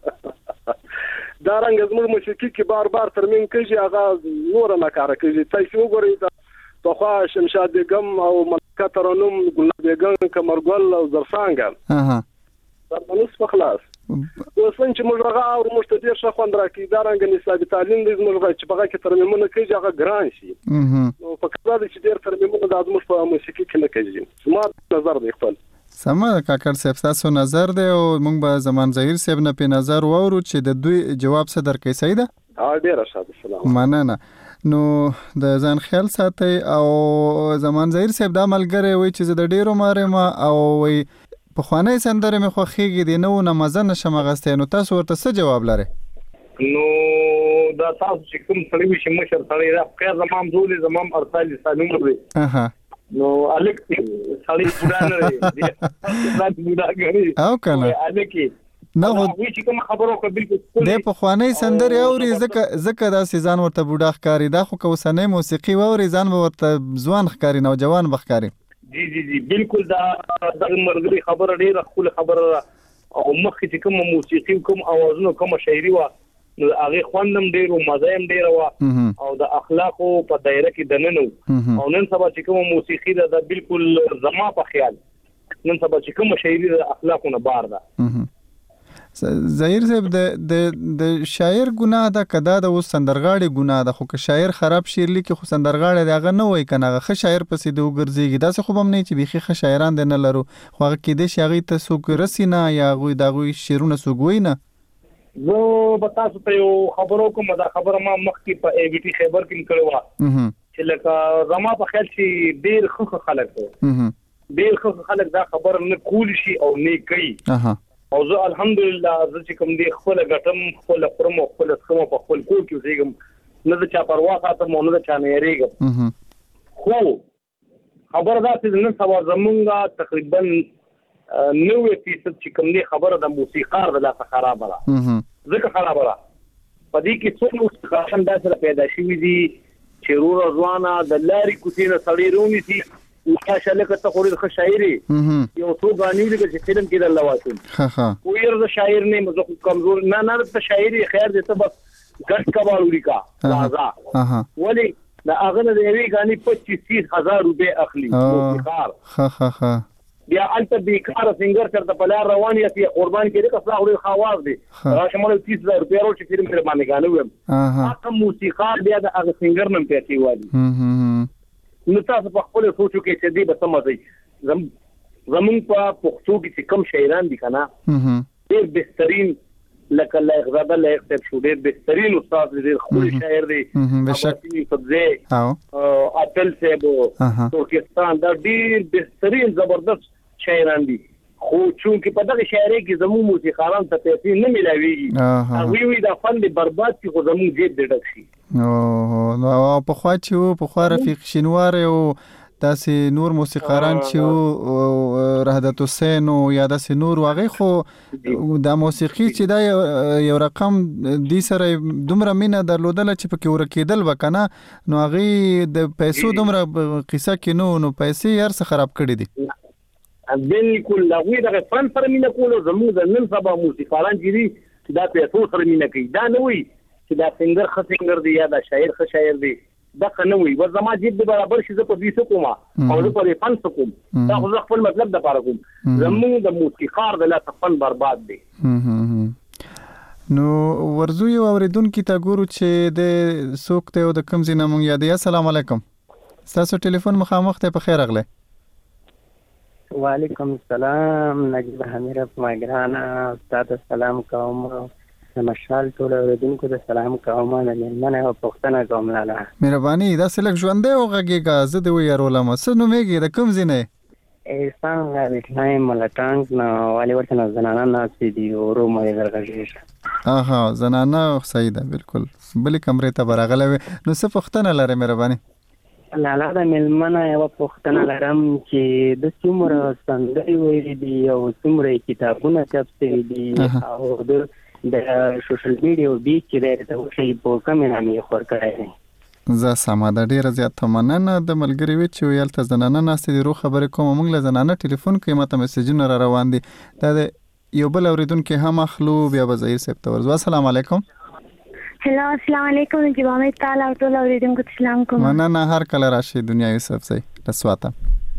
دا رنګ زموږ موسیقي کې بار بار ترمیم کوي هغه نور نه کار کوي تاسو وګورئ دا توخوا شمشاد بیگم او ملکه ترنم ګل بیگم کمرګل او زرسانګ اها دا منوس په خلاص اوسن چې موږ راغا او موږ ته ډیر ښه خوند راکې دا رنګ نصاب تعلیم دې موږ چې بغا کې ترمیمونه کوي هغه ګران شي نو په کله چې ډیر ترمیمونه د موږ په موسیقي کې نه کوي زما نظر دی خپل سمه کاکر صاحب تاسو نظر دی او موږ به زمان ظهیر صاحب نه په نظر وورو چې د دوی جواب څه درکې صحیح ده ها ډیر ښه سلام مننه نو د ځان خیال ساتي او زمان ظهیر صاحب دا ملګری وي چې د ډیرو مارما او وي په خواني سندره مې خوخيږي دی نو نه مزه نشم غسته نو تاسو ورته څه جواب لري نو دا تاسو چې کوم سړی وي چې مشر سړی را خیر زمام زولې زمام ارسال سالم دی اها نو الک سړی ګډان لري دا ګډا غري او کنه الک نه هو چې کوم خبرو کو بالکل د په خواني سندره اوري زکه زکه دا سيزان ورته بوډا ښکاری دا خو کوسنه موسیقي ووري ځان ورته ځوان ښکاری نو جوان بخکاری جی جی جی بالکل دا د مرګري خبره ډیره خپل خبره او مخ چې کوم موسیقي کوم اوازونه کوم شاعري وا نو هغه خوندم ډیر او مزایم ډیر وا او د اخلاقو په دایره کې دننو او نن سبا چې کوم موسیقي دا بالکل زما په خیال نن سبا چې کوم شاعري د اخلاقو نه بار ده ظهیر صاحب د د د شاعر ګناه ده کدا د وس سندرغاړي ګناه ده خو که شاعر خراب شعر لیکي خو سندرغاړي دغه نه وای کنه غه شاعر پسې د وګرځيږي دا څه خو بم نه چې بيخي ښه شاعران دي نه لرو خو هغه کې د شاعري ته سوق رسینا یا غوي دغه شعرونه سوګوي نه زه به تاسو ته یو خبرو کوم دا خبره ما مخکې په ای بي ټي خبر کې کړو چې لکه زما په خیال چې ډیر خو خلک ډیر خو خلک دا خبر نه کول شي او نه کوي او زه الحمدلله زه چې کوم دی خپل غټم خپل پرم خپل څوم په خپل کور کې زیګم نه د چا پروا خاطر مونږ نه چا نه یریګم خو خبر دا چې نن سبا زمونږه تقریبا نوې فیصد چې کوم دی خبره د موسیقار د لا خرابه را ځکه خرابه را په دې کې څو موسیقاران دا سره پیدا شوي دي چې روړ ځوانه د لاري کوتینه سړی رونی سي ماشاء الله کته خوري د شاعري یو څو غاني دي چې فلم کې د لواتون ها ها وير د شاعر نه مزه کمزور نه نه د شاعري خیر دې ته بس ګټ کبال ولیکا تازه اها ولی دا اغنه د یوې غاني پچیس هزار روپے اخلي موسیقار ها ها ها بیا انت بیکاره سنگر تر د بلار روان یې قربان کړي که صلاح لري خواص دي راشمل تیس هزار روپے ورو چې فلم پر باندې غانو اها هغه موسیقار بیا د هغه سنگر نن پیسې والی نو تاسو په خپل سوچو کې چې دی به سمځي زم زمون په پښتو کې کم شاعران دي کنه ډېر بهترین لکه لایق زاده لایق صاحب شو ډېر بهترین استاد دی خپل شاعر دی بشک فضله او اتل صاحب ترکستان دا ډېر بهترین زبردست شاعران دي خو چونکه په دغه شاعري کې زمو موسیقاران ته پیسې نه ملاويږي هغه وی دا فن دی برباد کی خو زمو جیب دې ډک شي او نو په خوا چې په خوا رفیق شینوار او داسې نور موسیقاران چې رهدت حسین او یا داسې نور واغې خو د موسیقي چې دا یو رقم دی سره دومره مینه درلودله چې پکې ورکېدل وکنه نو هغه د پیسو دومره قصه کې نو نو پیسې هر څه خراب کړي دي بالکل لغوی دغه فن سره مینه کول زموږ د نن سبا موسیقاران چې دي دا پیسو سره مینه کوي دا نه وي چې دا سنگر ښه سنگر دی یا دا شاعر ښه شاعر دی دغه نه وي ور زما جیب د برابر شي زه په دې څه کوم او زه په فن څه کوم دا خو خپل مطلب د پاره کوم زموږ د موسیقار د لاس فن برباد دی نو ورزو یو اوریدونکو ته ګورو چې د سوق ته او د کم زینه مونږ یادې. السلام علیکم تاسو ټلیفون مخامخ ته په خیر اغله. وعلیکم السلام نجیب حمیر ماګرانا تاسو سلام کوم مشال ټول اوریدونکو ته سلام کوم نه مننه او پښتنه کوم لاله مهرباني دا سلک ژوندې او غږیږه زه د ویرولم څه نو میږي د کوم ځینې احسان غوښتنه ملټانګ نو والی ورته زنانه ناسې دی اورو مې درغږی اها زنانه صحیح ده بالکل بلې کمرې ته برغله نو څه پښتنه لري مهرباني لاله د ملمنه یو پښتنه لرم چې د څومره سندري ویلي دي او څومره کتابونه چاپ شوي دي او د د سوشل میډیا او بیچ کې د توشي په کومه نامې خور کړای زه سماده ډیره زیات مننه د ملګری وی چې ویل ته زنانه ناست دي رو خبرې کوم موږ له زنانه ټلیفون کوي ماته میسجونه را روان دي دا یو بل اوریدونکو هم اخلو بیا به ظاهر صاحب ته ورځو. السلام علیکم. هلو السلام علیکم جوامه تعالی ټول اوریدونکو ته سلام کوم. مننه هر کله راشي دنیا یوسف سي رسواته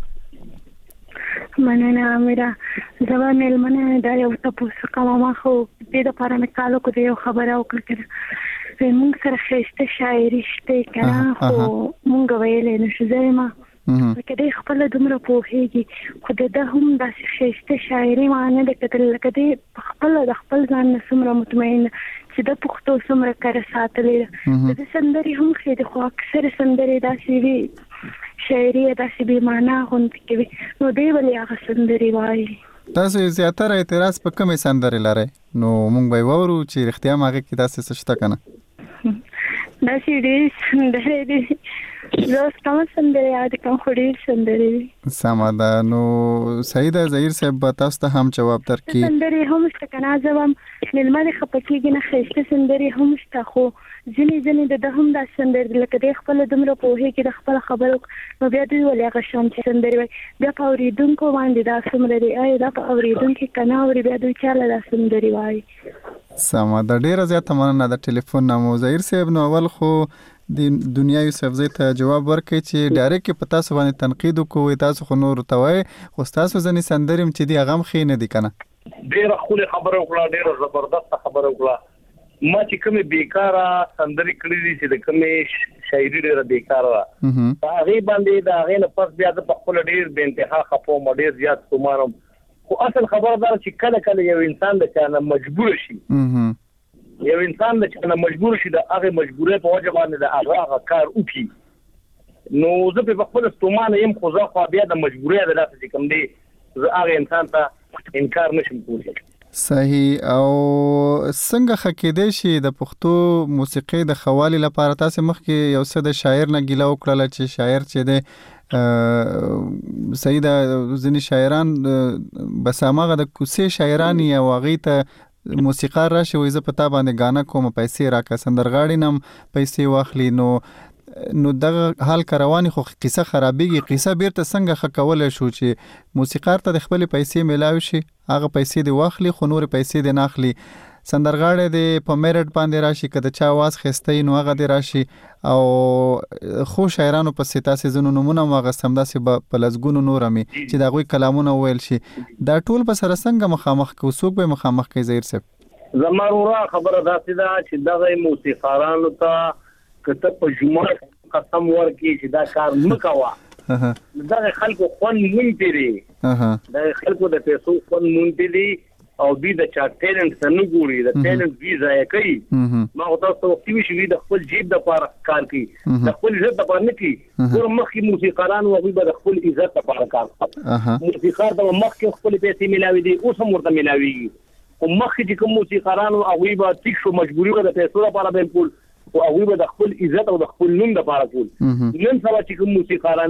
مننه میرا زما ملمنه دا یو تاسو کوم ما خو دې د پاره مې کالو کو یو خبره وکړه موږ سره خېسته شاعري شته کنه خو موږ ویلې نشو زما کله خپل دومره پوهیږي خو د هم د خېسته شاعري معنی د کتل کدي خپل د خپل ځان سمره مطمئن چې د پښتو سمره کار ساتلې د سندري هم خې د خو اکثر سندري داسې وي شاعري داسې به معنا غوند کوي نو دی ولې هغه سندري وایي تاسو زیاتره اعتراض په کومه سندري لري نو مونږ به وورو چې اختیار ماګه کې تاسو څه شته کنه داسې دې سندري دي زه ستاسو سندري یاد کوم خو دې سندري سماده نو سعید ظهیر صاحب تاسو ته هم جواب درکې سندري هم څه کنه زوم نلمه خپکیږي نه خېشته سندري هم څه خو ځینې ځینې د هم د سندري لکه د خپل دمر په هي کې د خپل خبرو نو بیا دوی ولې هغه شان سندري بیا په اوریدونکو باندې دا سندري آی دا په اوریدونکو کنه اوري بیا دوی چاله د سندري وای سما د ډیره زیاته مننه د ټلیفون نامو ظهیر صاحب نو اول خو د دنیا یوسف زئی ته جواب ورکړي چې ډایرکټ په تاسو باندې تنقید کوي تاسو خو نور توای خو تاسو ځنی سندریم چې دی غم خې نه دی کنه ډیره خو خبره وکړه ډیره زبردست خبره وکړه ما چې کومه بیکاره سندري کړې دي چې د کومه شاعري ډیره بیکاره ده هغه باندې دا هغه نه پس بیا د خپل ډیر به انتها خپو مډیر زیات کومارم خو اصل خبردار چې کله کله یو انسان د چانه مجبور شي یو انسان د چانه مجبور شي د هغه مجبورې په وجه باندې د هغه کار وکړي نو زه په خپل ستومانه يم خو زه خو بیا د مجبورې د لاسه کوم دی زه هغه انسان ته انکار نشم کولی. صحیح او څنګه خکېدې شي د پښتو موسیقي د خوالي لپاره تاسو مخکې یو څه د شاعر نه ګیله وکړل چې شاعر چې د سید ځینې شاعران بس هغه د کوڅې شاعران یا واغې ته موسیقار راشي وې زه په تا باندې غانا کوم پیسې راکا سندرغاړي نم پیسې واخلي نو نو دغه حال کروانی خو قصه خرابېږي قصه بیرته څنګه خکول شو چې موسیقار ته د خپل پیسې ملاوي شي هغه پیسې دی واخلي خو نور پیسې دی ناخلي سندرغاړي دی په میرټ باندې راشي کده چا واز خستې نو هغه دی راشي او خو شاعرانو په ستا سيزونو نمونه واغ سمداسي په لزګونو نورمي چې دا غوي کلامونه ویل شي دا ټول په سره څنګه مخامخ کو سوق به مخامخ کوي زهیر صاحب زمارورا خبره داسې ده چې دغه موسیقارانو ته کته په جمعه قسم ورکی چې دا کار مکوا دغه خلکو خون مونږ دي دغه خلکو د پیسو خون مونږ دي او دوی د چا ټیلنټ څنګه ګوري د ټیلنټ ویزا یې کوي ما او تاسو وختي وشي د خپل جیب د پاره کار کوي د خپل عزت لپاره نه کوي ګور مخکې موسیقاران او دوی د خپل عزت لپاره کار کوي موسیقار د مخکې خپل پیسې ملاوي دي اوس هم ورته ملاوي او مخکې چې کوم موسیقاران او دوی به تیک شو مجبوري وي د پیسو لپاره بالکل او هغه به د خپل عزت او د خپل نوم لپاره کول نن سبا چې کوم موسیقاران دي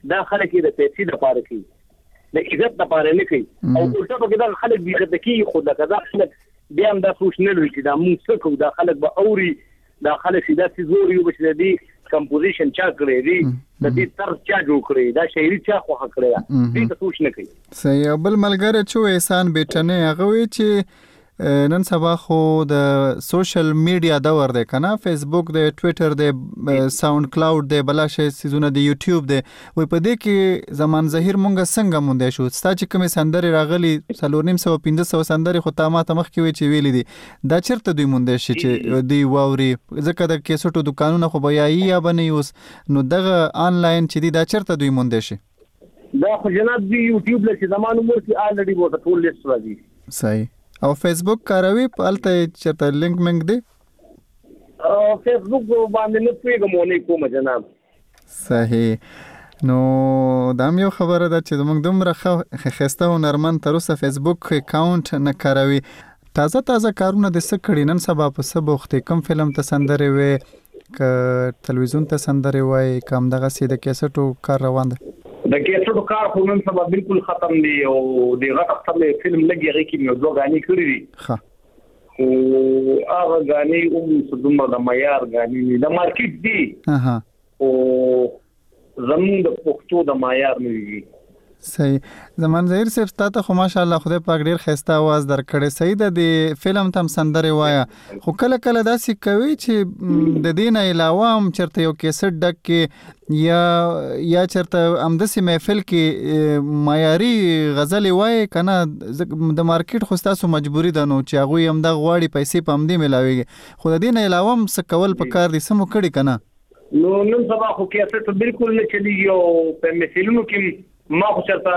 دا خلک د پیسې لپاره کوي د عزت لپاره نه کوي او الټا په دا خلک بي عزت کوي خو دا کدا خلک بیا هم دا سوچ نه لري چې دا موږ څه کوو دا خلک به اوري دا خلک دا چې زور یو بچ دی کمپوزیشن چا کړی دی د دې طرز چا جوړ کړی دا شاعري چا خو حق کړی دې ته سوچ نه کوي. صحیح. بل ملګری چې احسان بیٹنه هغه وی چې نن سبا خو د سوشل میډیا دور دی کنه فیسبوک دی ټوئیټر دی ساوند کلاود دی بلا شي سيزونه دی یوټیوب دی وای په دې کې زمان ظهیر مونږه څنګه مونږ شو ستا چې کوم سندري راغلي سلورنیم سو پنځه سو سندري خو تامه مخ کې وی چې ویلې دي دا چیرته دوی مونږ شي چې دی واوري ځکه د کیسټو دکانونه خو بیا یا بنې اوس نو دغه آنلاین چې دی دا چیرته دوی مونږ شي دا خو جناب دی یوټیوب لکه زمان عمر کې الریډي وو ټول لیست راځي. صحیح. او فیسبوک کاروي په الته چرته لینک منګ دی او فیسبوک باندې نه پیګم نه کوم جناب. صحیح. نو دا یو خبره ده چې موږ دومره خسته هنرمند تر اوسه فیسبوک اکاونټ نه کاروي. تازه تازه کارونه د سکړی نن سبا په سبا وخت کم فلم ته سندره وي ک ټلویزیون ته سندره وای کم دغه سي د کیسټو کار روان ده د کیسټو کار خو نن سبا بالکل ختم دی او د غټ خپل فلم لګي هغه کې یو دوه غاني کړی دي ها او هغه غاني هم دومره د معیار غاني د مارکیټ دی ها او زمون د پښتو د معیار نه دی. صحیح. زمان ظهیر صاحب ستاسو خو ماشاءالله خدای پاک ډیر خسته आवाज درکړې صحیح ده د فلم تم سندره وایا خو کله کله داسې کوي چې د دین علاوه هم چرته یو کیسټ ډک کې یا یا چرته امدسي محفل کې معیاري غزل وای کنه د مارکیټ خو تاسو مجبوری ده نو چې هغه هم د غواړي پیسې پم دی ملاويږي خو د دین علاوه هم څه کول پکار دي سمو کړي کنه نو نن سبا خو کیسټ بالکل نه چلیږي او په مثالونو کې ما خو چرته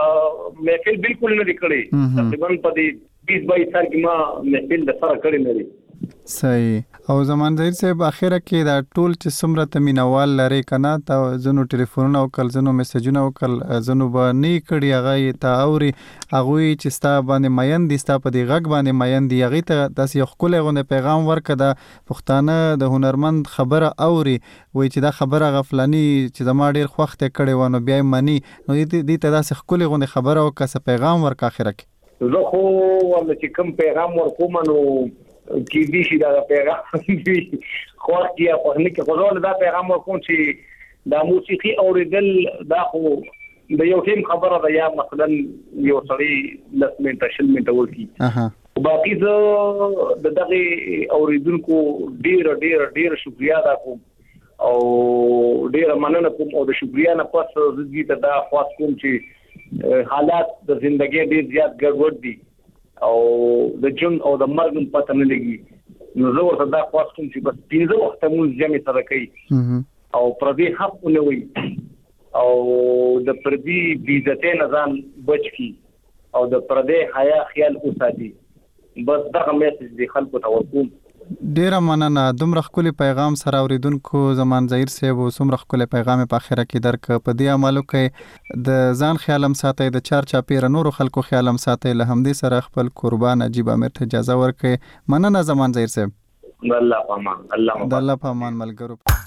محفل بالکل نه کړی تقریبا په دې بیس بایس سال کې ما محفل د سره کړی نه. صحیح. او زمان ظهیر صاحب اخره کې دا ټول چې څومره تمینوال لري کنه تا زنو ټلیفونونه او کل زنو میسجونه او کل زنو باندې کړي هغه ته اوري هغه چې ستا باندې ماین دي ستا په دې غږ باندې ماین دي هغه ته داسې یو خپل غو پیغام ورکړه پښتانه د هنرمند خبره اوري وای چې دا خبره غفلانی چې زما ډیر خوخته کړي ونه بیا مانی نو دې ته داسې خپل غو خبره او کس پیغام ورکا اخره کې زه خو ول چې کوم پیغام ورکوم نو کې دې شي دا پیغام خو کیا په نه کې خو دا پیغام ورکوم چې دا موسیقي اوریدل دا خو د یو ټیم خبره ده یا مثلا یو سړی لس منټه شل منټه ورکی اها باقي زه د دغه اوریدونکو ډیر ډیر ډیر شکریا ادا کوم او ډیر مننه کوم او د شکریا نه پس زه ته دا خاص کوم چې حالات د ژوندۍ ډیر زیات ګډوډ دي او د جون او د مرګ په پته نه لګي نو زه ورته دا خاص کوم چې بس پینځه وخت مونږ جمع سره کوي او پر دې حق نه وي او د پردي بیزته نه ځان بچ کی او د پردې حیا خیال اوساتي بس دا میسج دی خلکو ته ورکوم. ډیره مننه دومره خپل پیغام سره اوریدونکو زمان ظهیر صاحب او څومره خپل پیغام په اخره کې درک په دې عملو کې د ځان خیالم ساتي د چار چاپیره نور خلکو خیالم ساتي له همدې سره خپل قربان عجیب امر ته اجازه ورکړي. مننه زمان ظهیر صاحب. الله پامان الله الله پامان ملګرو.